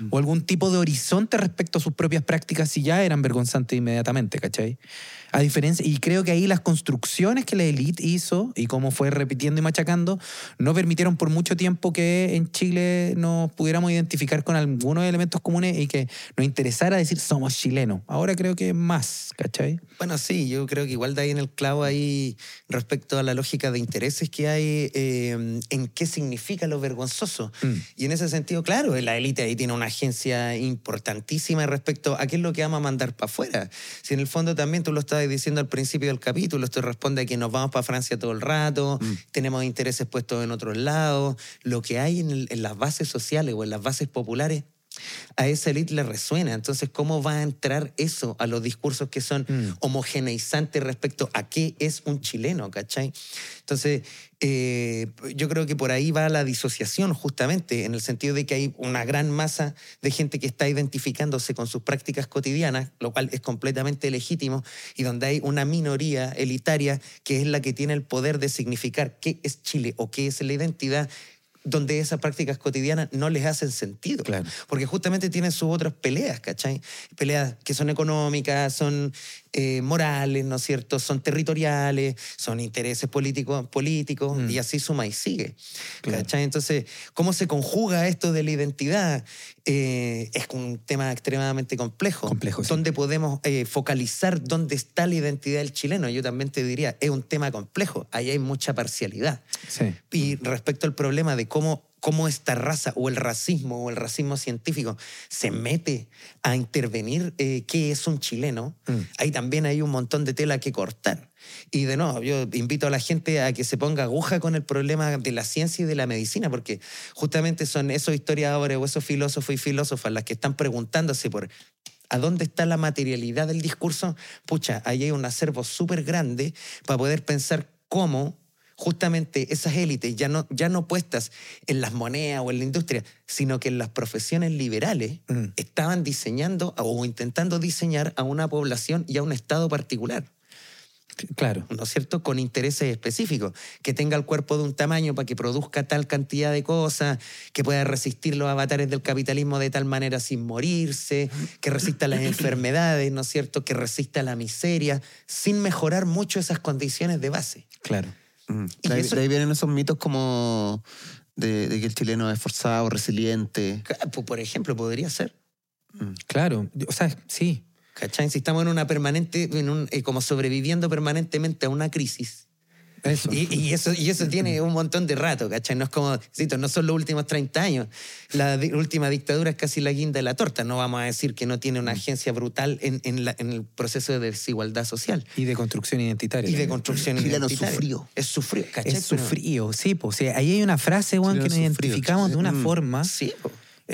o algún tipo de horizonte respecto a sus propias prácticas si ya eran vergonzantes inmediatamente, ¿cachai? A diferencia, y creo que ahí las construcciones que la élite hizo y cómo fue repitiendo y machacando no permitieron por mucho tiempo que en Chile nos pudiéramos identificar con algunos elementos comunes y que nos interesara decir somos chilenos. Ahora creo que más, ¿cachai? Bueno, sí, yo creo que igual da ahí en el clavo ahí respecto a la lógica de intereses que hay eh, en qué significa lo vergonzoso. Mm. Y en ese sentido, claro, la élite ahí tiene una agencia importantísima respecto a qué es lo que vamos a mandar para afuera. Si en el fondo también tú lo estabas diciendo al principio del capítulo, esto responde a que nos vamos para Francia todo el rato, mm. tenemos intereses puestos en otros lados, lo que hay en, el, en las bases sociales o en las bases populares, a esa élite le resuena. Entonces, ¿cómo va a entrar eso a los discursos que son mm. homogeneizantes respecto a qué es un chileno, ¿cachai? Entonces, eh, yo creo que por ahí va la disociación justamente, en el sentido de que hay una gran masa de gente que está identificándose con sus prácticas cotidianas, lo cual es completamente legítimo, y donde hay una minoría elitaria que es la que tiene el poder de significar qué es Chile o qué es la identidad, donde esas prácticas cotidianas no les hacen sentido. Claro. Porque justamente tienen sus otras peleas, ¿cachai? Peleas que son económicas, son eh, morales, ¿no es cierto? Son territoriales, son intereses políticos, políticos mm. y así suma y sigue. Claro. ¿Cachai? Entonces, ¿cómo se conjuga esto de la identidad? Eh, es un tema extremadamente complejo. Complejo, sí. Donde podemos eh, focalizar dónde está la identidad del chileno. Yo también te diría, es un tema complejo. Ahí hay mucha parcialidad. Sí. Y respecto al problema de cómo, cómo esta raza o el racismo o el racismo científico se mete a intervenir eh, qué es un chileno, mm. ahí también hay un montón de tela que cortar. Y de nuevo, yo invito a la gente a que se ponga aguja con el problema de la ciencia y de la medicina, porque justamente son esos historiadores o esos filósofos y filósofas las que están preguntándose por ¿a dónde está la materialidad del discurso? Pucha, ahí hay un acervo súper grande para poder pensar cómo justamente esas élites, ya no, ya no puestas en las monedas o en la industria, sino que en las profesiones liberales, mm. estaban diseñando o intentando diseñar a una población y a un estado particular. Claro. ¿No es cierto? Con intereses específicos. Que tenga el cuerpo de un tamaño para que produzca tal cantidad de cosas, que pueda resistir los avatares del capitalismo de tal manera sin morirse, que resista las enfermedades, ¿no es cierto? Que resista la miseria, sin mejorar mucho esas condiciones de base. Claro. Mm. De, ahí, eso... de ahí vienen esos mitos como de, de que el chileno es esforzado, resiliente. Por ejemplo, podría ser. Mm. Claro. O sea, sí. ¿Cachai? Si estamos en una permanente, en un, eh, como sobreviviendo permanentemente a una crisis. Eso. Y, y, eso, y eso tiene un montón de rato, ¿cachai? No es como, cito, no son los últimos treinta años. La di- última dictadura es casi la guinda de la torta. No vamos a decir que no tiene una agencia brutal en, en, la, en el proceso de desigualdad social. Y de construcción identitaria. Y de también. construcción Chileno identitaria. sufrió. Es sufrido, ¿cachai? Es sufrido, sí. Pues, o sea, ahí hay una frase, Juan, que nos sufrido, identificamos de una mm. forma. Sí, po.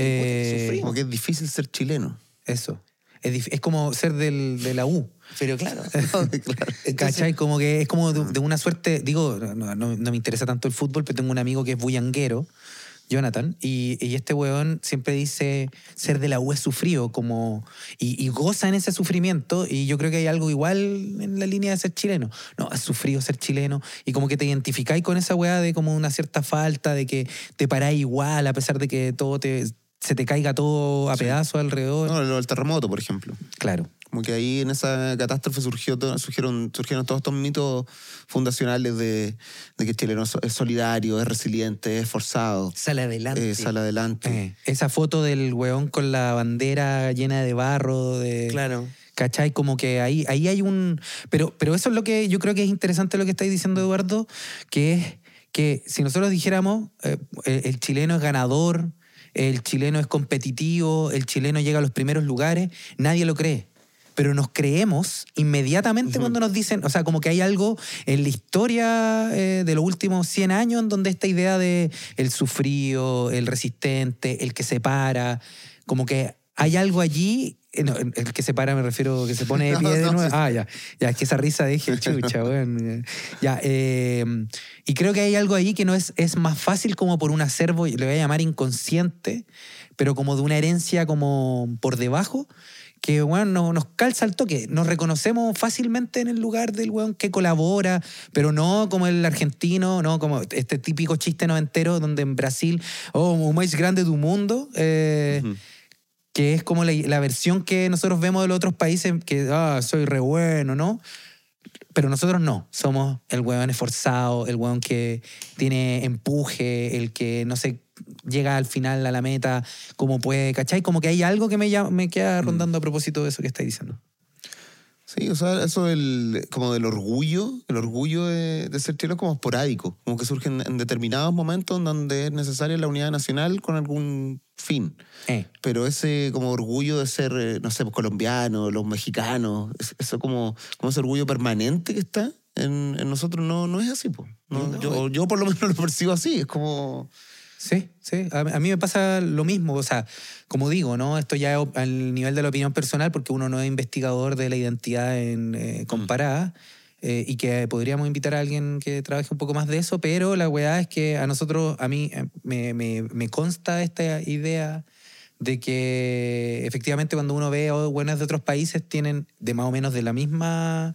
Eh, Como que es difícil ser chileno. Eso. Es, dif- es como ser del, de la U. Pero claro. claro. ¿Cachai? Como que es como de, de una suerte. Digo, no, no, no me interesa tanto el fútbol, pero tengo un amigo que es bullanguero, Jonathan, y, y este weón siempre dice ser de la U es sufrido, como, y, y goza en ese sufrimiento, y yo creo que hay algo igual en la línea de ser chileno. No, es sufrido ser chileno, y como que te identificáis con esa weá de como una cierta falta, de que te paráis igual, a pesar de que todo te, se te caiga todo a Sí. pedazos alrededor. No, lo del terremoto, por ejemplo. Claro. Como que ahí en esa catástrofe surgió todo- surgieron, surgieron todos estos mitos fundacionales de, de que el chileno es solidario, es resiliente, es esforzado, Sale adelante. eh, sale adelante. Eh, esa foto del weón con la bandera llena de barro, de... Claro. ¿Cachai? Como que ahí, ahí hay un... Pero, pero eso es lo que yo creo que es interesante lo que estáis diciendo, Eduardo, que es que si nosotros dijéramos eh, el chileno es ganador, el chileno es competitivo, el chileno llega a los primeros lugares, nadie lo cree. Pero nos creemos inmediatamente uh-huh. cuando nos dicen, o sea, como que hay algo en la historia eh, de los últimos cien años en donde esta idea de el sufrido, el resistente, el que se para, como que hay algo allí. No, el que se para me refiero que se pone de pie de nuevo. Ah, ya. Ya, es que esa risa dije, chucha, bueno. Ya, eh, y creo que hay algo ahí que no es, es más fácil como por un acervo, le voy a llamar inconsciente, pero como de una herencia como por debajo, que bueno, no, nos calza al toque. Nos reconocemos fácilmente en el lugar del weón que colabora, pero no como el argentino, no como este típico chiste noventero donde en Brasil, oh, o más grande del mundo, eh, uh-huh. que es como la, la versión que nosotros vemos de los otros países, que ah, soy re bueno, ¿no? Pero nosotros no, somos el hueón esforzado, el hueón que tiene empuje, el que, no sé, llega al final a la meta como puede, ¿cachai? Como que hay algo que me, llama, me queda rondando a propósito de eso que estáis diciendo. Sí, o sea, eso del, como del orgullo, el orgullo de, de ser chileno como esporádico, como que surge en, en determinados momentos donde es necesaria la unidad nacional con algún fin. Eh. Pero ese como orgullo de ser, eh, no sé, pues, colombiano, los mexicanos, es- eso como, como ese orgullo permanente que está en, en nosotros no, no es así, pues. No, No, yo, yo por lo menos lo percibo así, es como... Sí, sí. A, a mí me pasa lo mismo. O sea, como digo, ¿no? Esto ya es al nivel de la opinión personal porque uno no es investigador de la identidad en, eh, comparada eh, y que podríamos invitar a alguien que trabaje un poco más de eso, pero la weá es que a nosotros, a mí eh, me, me, me consta esta idea de que efectivamente cuando uno ve a buenas de otros países tienen de más o menos de la misma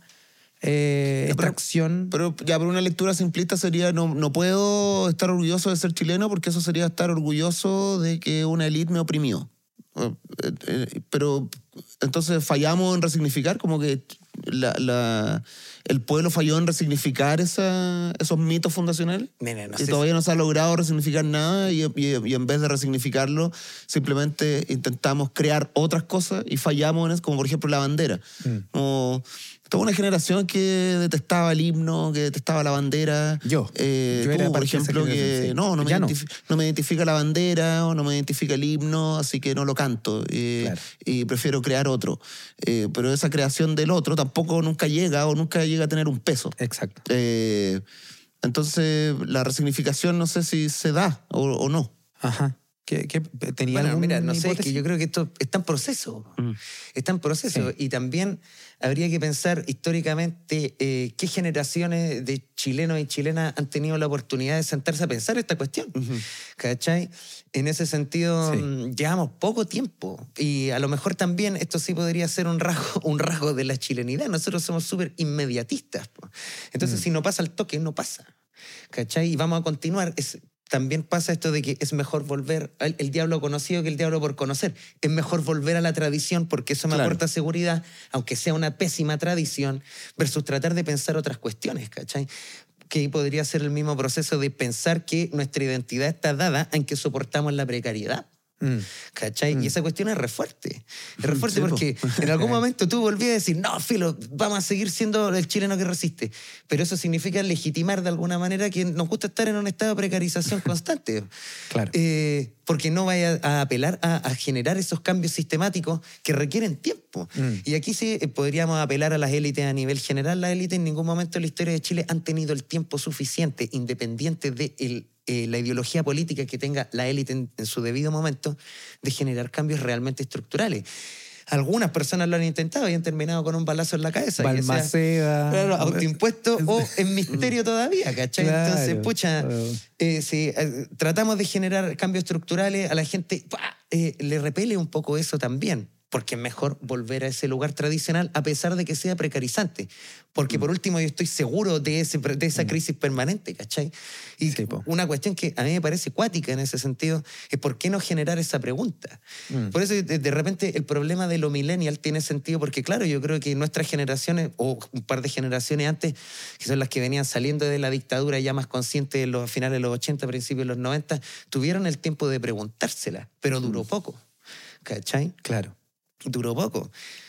eh, Ya, pero- extracción. Pero ya, por una lectura simplista sería, no, no puedo estar orgulloso de ser chileno porque eso sería estar orgulloso de que una élite me oprimió. Eh, eh, Pero entonces fallamos en resignificar, como que la, la- el pueblo falló en resignificar esa, esos mitos fundacionales. Mira, no Y sé todavía no se ha logrado resignificar nada y, y- y en vez de resignificarlo, simplemente intentamos crear otras cosas y fallamos en eso, como por ejemplo la bandera. Mm. Como toda una generación que detestaba el himno, que detestaba la bandera. Yo. Eh, Yo tú, era por parte de esa ejemplo, que generación, sí. no, no me, Ya no. identifi- no me identifica la bandera o no me identifica el himno, así que no lo canto. eh, Claro. Y prefiero crear otro. Eh, pero esa creación del otro tampoco nunca llega o nunca llega a tener un peso. Exacto. Eh, entonces, la resignificación no sé si se da o, o no. Ajá. ¿Qué, qué, ¿Tenía Bueno, alguna mira, no sé, es que hipótesis? yo creo que esto está en proceso. Mm. Está en proceso. Sí. Y también habría que pensar históricamente eh, qué generaciones de chilenos y chilenas han tenido la oportunidad de sentarse a pensar esta cuestión. ¿Cachai? En ese sentido, Sí. mm, llevamos poco tiempo. Y a lo mejor también esto sí podría ser un rasgo, un rasgo de la chilenidad. Nosotros somos súper inmediatistas. Po. Entonces, Mm. si no pasa el toque, no pasa. ¿Cachai? Y vamos a continuar. Es, también pasa esto de que es mejor volver, el, el diablo conocido que el diablo por conocer. Es mejor volver a la tradición porque eso me Claro. aporta seguridad, aunque sea una pésima tradición, versus tratar de pensar otras cuestiones, ¿cachai? Que ahí podría ser el mismo proceso de pensar que nuestra identidad está dada en que soportamos la precariedad. Mm. ¿Cachai? Mm. Y esa cuestión es re fuerte. Es re fuerte Sí, po. porque en algún momento tú volvías a decir, no, filo, vamos a seguir siendo el chileno que resiste. Pero eso significa legitimar de alguna manera que nos gusta estar en un estado de precarización constante. Claro. Eh, porque no vaya a apelar a, a generar esos cambios sistemáticos que requieren tiempo. Mm. Y aquí sí eh, podríamos apelar a las élites a nivel general. Las élites en ningún momento en la historia de Chile han tenido el tiempo suficiente, independiente de el, eh, la ideología política que tenga la élite en, en su debido momento, de generar cambios realmente estructurales. Algunas personas lo han intentado y han terminado con un balazo en la cabeza. ya sea, Balmaceda. claro, autoimpuesto o en misterio todavía, ¿cachai? Claro. Entonces, pucha, Oh. eh, si eh, tratamos de generar cambios estructurales, a la gente ¡pah! Eh, le repele un poco eso también, porque es mejor volver a ese lugar tradicional a pesar de que sea precarizante. Porque por último yo estoy seguro de, ese, de esa crisis permanente, ¿cachai? Y Sí, po. una cuestión que a mí me parece cuática en ese sentido es por qué no generar esa pregunta. Mm. Por eso de, de repente el problema de lo millennial tiene sentido porque claro, yo creo que nuestras generaciones o un par de generaciones antes, que son las que venían saliendo de la dictadura ya más conscientes de los finales de los ochenta, principios de los noventa, tuvieron el tiempo de preguntársela, pero duró poco, ¿cachai? Claro. Duró poco.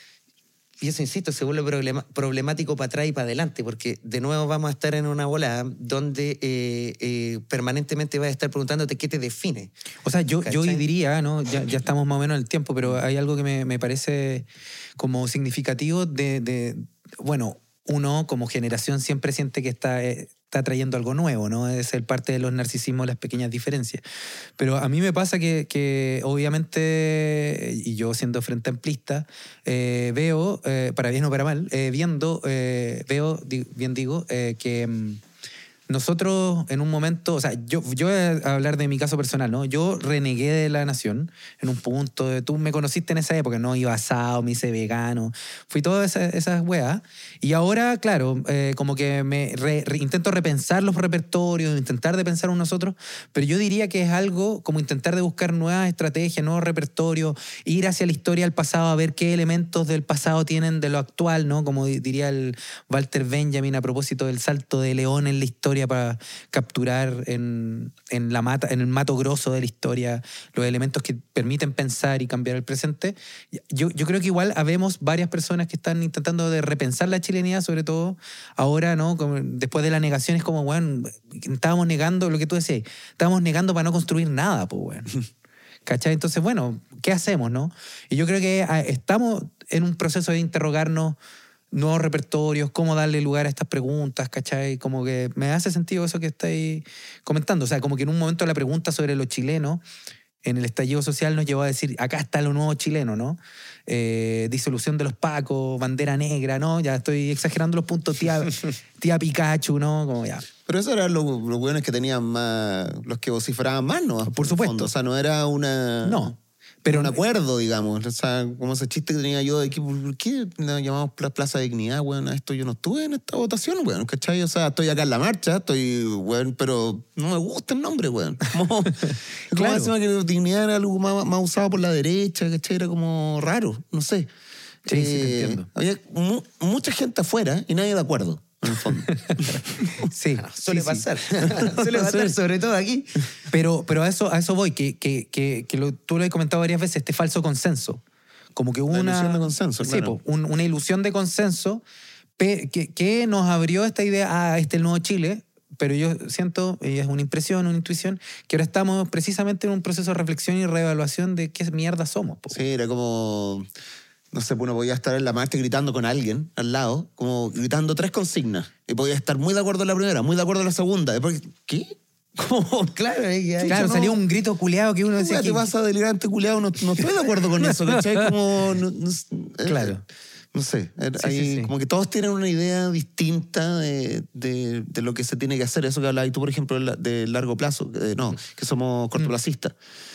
Y eso, insisto, se vuelve problema- problemático para atrás y para adelante, porque de nuevo vamos a estar en una bola donde eh, eh, permanentemente vas a estar preguntándote qué te define. O sea, yo, yo ¿Cachai? diría, ¿no? Ya, ya estamos más o menos en el tiempo, pero hay algo que me, me parece como significativo de, de- bueno, uno como generación siempre siente que está, eh, está trayendo algo nuevo, ¿no? Es el parte de los narcisismos, las pequeñas diferencias. Pero a mí me pasa que, que obviamente, y yo siendo frente amplista, eh, veo, eh, para bien o para mal, eh, viendo, eh, veo, di- bien digo, eh, que... mm, nosotros en un momento, o sea, yo, yo voy a hablar de mi caso personal, ¿no? Yo renegué de la nación en un punto, de, tú me conociste en esa época, ¿no? Iba asado, me hice vegano, fui todas esas, esas weas. Y ahora, claro, eh, como que me re, re, intento repensar los repertorios, intentar de pensar en nosotros, pero yo diría que es algo como intentar de buscar nuevas estrategias, nuevos repertorios, ir hacia la historia del pasado a ver qué elementos del pasado tienen de lo actual, ¿no? Como diría el Walter Benjamin a propósito del salto de León en la historia para capturar en, en, la mata, en el mato grosso de la historia los elementos que permiten pensar y cambiar el presente. Yo, yo creo que igual habemos varias personas que están intentando de repensar la chilenidad, sobre todo ahora, ¿no? Como después de la negación es como, bueno, estábamos negando lo que tú decías, estábamos negando para no construir nada, pues, bueno. ¿Cachai? Entonces, bueno, ¿qué hacemos, no? Y yo creo que estamos en un proceso de interrogarnos nuevos repertorios, cómo darle lugar a estas preguntas, ¿cachai? Como que me hace sentido eso que estáis comentando. O sea, como que en un momento la pregunta sobre los chilenos en el estallido social nos llevó a decir, acá está lo nuevo chileno, ¿no? Eh, disolución de los pacos, bandera negra, ¿no? Ya estoy exagerando los puntos, tía, tía Pikachu, ¿no? Como ya. Pero eso eran los, los buenos que tenían más, los que vociferaban más, ¿no? Por supuesto. Fondo. O sea, no era una... No. Pero un acuerdo, digamos. O sea, como ese chiste que tenía yo de que, ¿por qué nos llamamos Plaza de Dignidad, weón? Esto yo no estuve en esta votación, weón, ¿cachai? O sea, estoy acá en la marcha, estoy, weón, pero no me gusta el nombre, weón. Como, claro. Como que Dignidad era algo más, más usado por la derecha, ¿cachai? Era como raro, no sé. Sí, eh, sí, te entiendo. Había mu mucha gente afuera y nadie de acuerdo. En el fondo. Sí, suele sí, pasar. Sí. Suele pasar, sobre todo aquí. Pero, pero a, eso, a eso voy, que, que, que, que lo, tú lo has comentado varias veces, este falso consenso. Como que una... La ilusión de consenso, sí, claro. po, un, una ilusión de consenso pe, que, que nos abrió esta idea, ah, este es el nuevo Chile, pero yo siento, y es una impresión, una intuición, que ahora estamos precisamente en un proceso de reflexión y reevaluación de qué mierda somos. Po. Sí, era como... No sé, uno podía estar en la marcha gritando con alguien al lado, como gritando tres consignas. Y podía estar muy de acuerdo en la primera, muy de acuerdo en la segunda. Después, ¿qué? ¿Cómo? Claro, eh, claro, no, salió un grito culeado que uno decía... ¿Qué te vas a delirante culeado? No, no estoy de acuerdo con eso, ¿cachai? Como... No, no, claro. Eh, no sé, sí, hay, sí, sí. como que todos tienen una idea distinta de, de, de lo que se tiene que hacer. Eso que hablabas tú, por ejemplo, de largo plazo, eh, no, que somos cortoplacistas.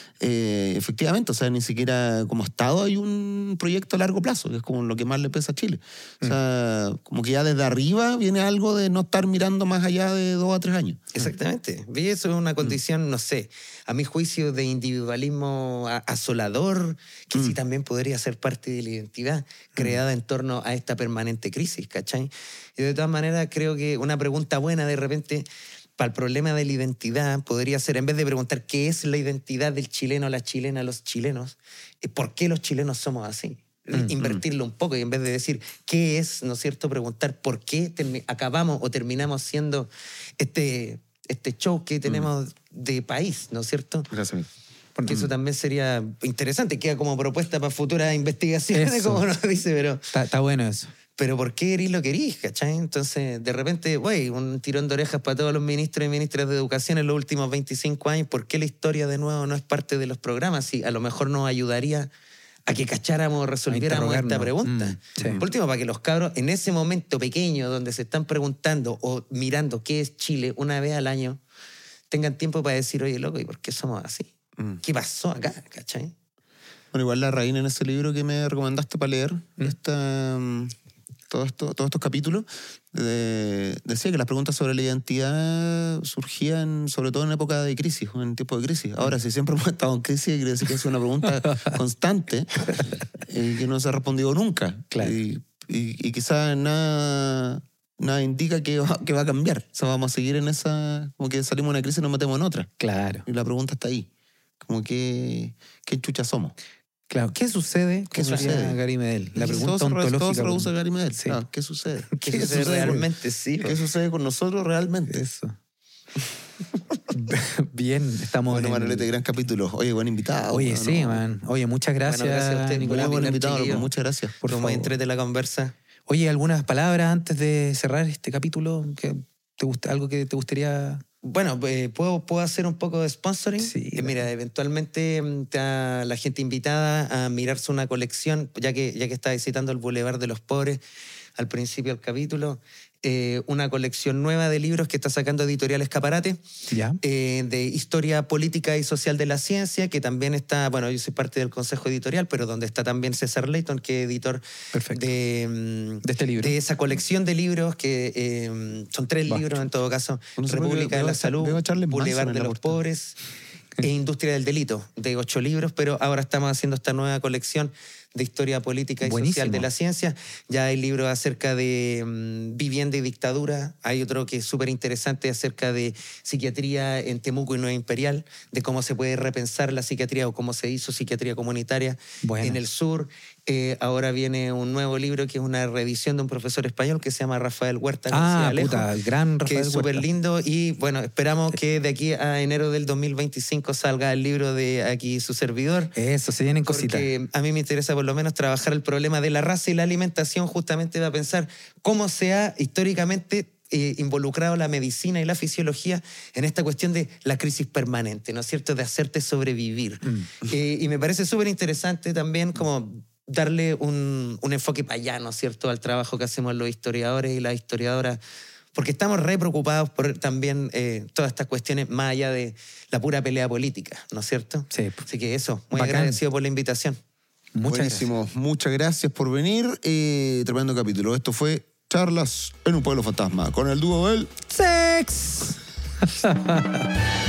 Eh, efectivamente, o sea, ni siquiera como Estado hay un proyecto a largo plazo, que es como lo que más le pesa a Chile. O sea, como que ya desde arriba viene algo de no estar mirando más allá de dos a tres años. Exactamente. Y eso es una condición, no sé, a mi juicio, de individualismo asolador, que mm. sí también podría ser parte de la identidad creada mm. en torno a esta permanente crisis, ¿cachai? Y de todas maneras creo que una pregunta buena de repente... para el problema de la identidad podría ser, en vez de preguntar qué es la identidad del chileno, la chilena, los chilenos, por qué los chilenos somos así. Mm, Invertirlo mm. un poco y en vez de decir qué es, ¿no es cierto?, preguntar por qué acabamos o terminamos siendo este, este show que tenemos mm. de país, ¿no es cierto? Gracias. Porque mm. eso también sería interesante, queda como propuesta para futuras investigaciones, eso. Como nos dice, pero... Está, está bueno eso. Pero ¿por qué erís lo que erís, cachai? Entonces, de repente, güey, un tirón de orejas para todos los ministros y ministras de educación en los últimos veinticinco años. ¿Por qué la historia, de nuevo, no es parte de los programas? Y a lo mejor nos ayudaría a que cacháramos, resolviéramos esta pregunta. Mm, sí. Por último, para que los cabros, en ese momento pequeño donde se están preguntando o mirando qué es Chile una vez al año, tengan tiempo para decir, oye, loco, ¿y por qué somos así? Mm. ¿Qué pasó acá, cachai? Bueno, igual la Reina en ese libro que me recomendaste para leer, mm. esta... Todo esto, todos estos capítulos, de, decía que las preguntas sobre la identidad surgían sobre todo en época de crisis, en tiempo de crisis. Ahora, si siempre hemos estado en crisis, quiere decir que es una pregunta constante y que no se ha respondido nunca. Claro. Y, y, y quizás nada, nada indica que va, que va a cambiar. O sea, vamos a seguir en esa... Como que salimos de una crisis y nos metemos en otra. Claro. Y la pregunta está ahí. Como que, ¿qué chucha somos? Claro, ¿qué sucede? ¿Qué sucede? Gary Medel. La pregunta todo ontológica. Todo se reduce a Gary Medel. Sí. Ah, ¿qué sucede? ¿Qué, ¿Qué sucede, sucede realmente? Con, sí. ¿Qué sucede con nosotros realmente? Eso. Bien, estamos bueno, en... Manolete, gran capítulo. Oye, buen invitado. Oye, bueno, sí, man. Oye, muchas gracias, bueno, gracias a usted, Nicolás. Muy buen invitado, loco. Muchas gracias. Por favor. Muy entrete la conversa. Oye, ¿algunas palabras antes de cerrar este capítulo? Que te gusta, ¿algo que te gustaría...? Bueno, eh, ¿puedo, ¿puedo hacer un poco de sponsoring? Sí. Eh, mira, eventualmente está la gente invitada a mirarse una colección, ya que, ya que está visitando el Boulevard de los Pobres al principio del capítulo. eh, una colección nueva de libros que está sacando Editorial Escaparate, Ya. eh, de historia política y social de la ciencia, que también está, bueno, yo soy parte del consejo editorial, pero donde está también César Leighton, que es editor Perfecto. de, mm, De este libro. de esa colección de libros, que eh, son tres Va. libros en todo caso: No sé por qué República de veo la a- Salud, veo a Charles Manson Boulevard en de la los portada. Pobres e Industria del Delito, de ocho libros, pero ahora estamos haciendo esta nueva colección de historia política y Buenísimo. social de la ciencia. Ya hay libros acerca de mm, vivienda y dictadura. Hay otro que es súper interesante acerca de psiquiatría en Temuco y Nueva Imperial, de cómo se puede repensar la psiquiatría o cómo se hizo psiquiatría comunitaria Buena. en el sur. Eh, ahora viene un nuevo libro que es una reedición de un profesor español que se llama Rafael Huerta García Ah, Alejo, puta, el gran que Rafael es súper Huerta. lindo. Y bueno, esperamos que de aquí a enero del dos mil veinticinco salga el libro de aquí su servidor. Eso, se vienen cositas. Porque a mí me interesa por lo menos trabajar el problema de la raza y la alimentación, justamente va a pensar cómo se ha históricamente eh, involucrado la medicina y la fisiología en esta cuestión de la crisis permanente, ¿no es cierto?, de hacerte sobrevivir. Mm. Eh, y me parece súper interesante también como darle un, un enfoque payano, ¿no es cierto?, al trabajo que hacemos los historiadores y las historiadoras, porque estamos re preocupados por también eh, todas estas cuestiones más allá de la pura pelea política, ¿no es cierto? Sí. Así que eso, muy Bacán. agradecido por la invitación. Muchas Buenísimo. Muchas gracias por venir. Eh, tremendo capítulo. Esto fue Charlas en un Pueblo Fantasma con el dúo del... gracias. ¡Sex!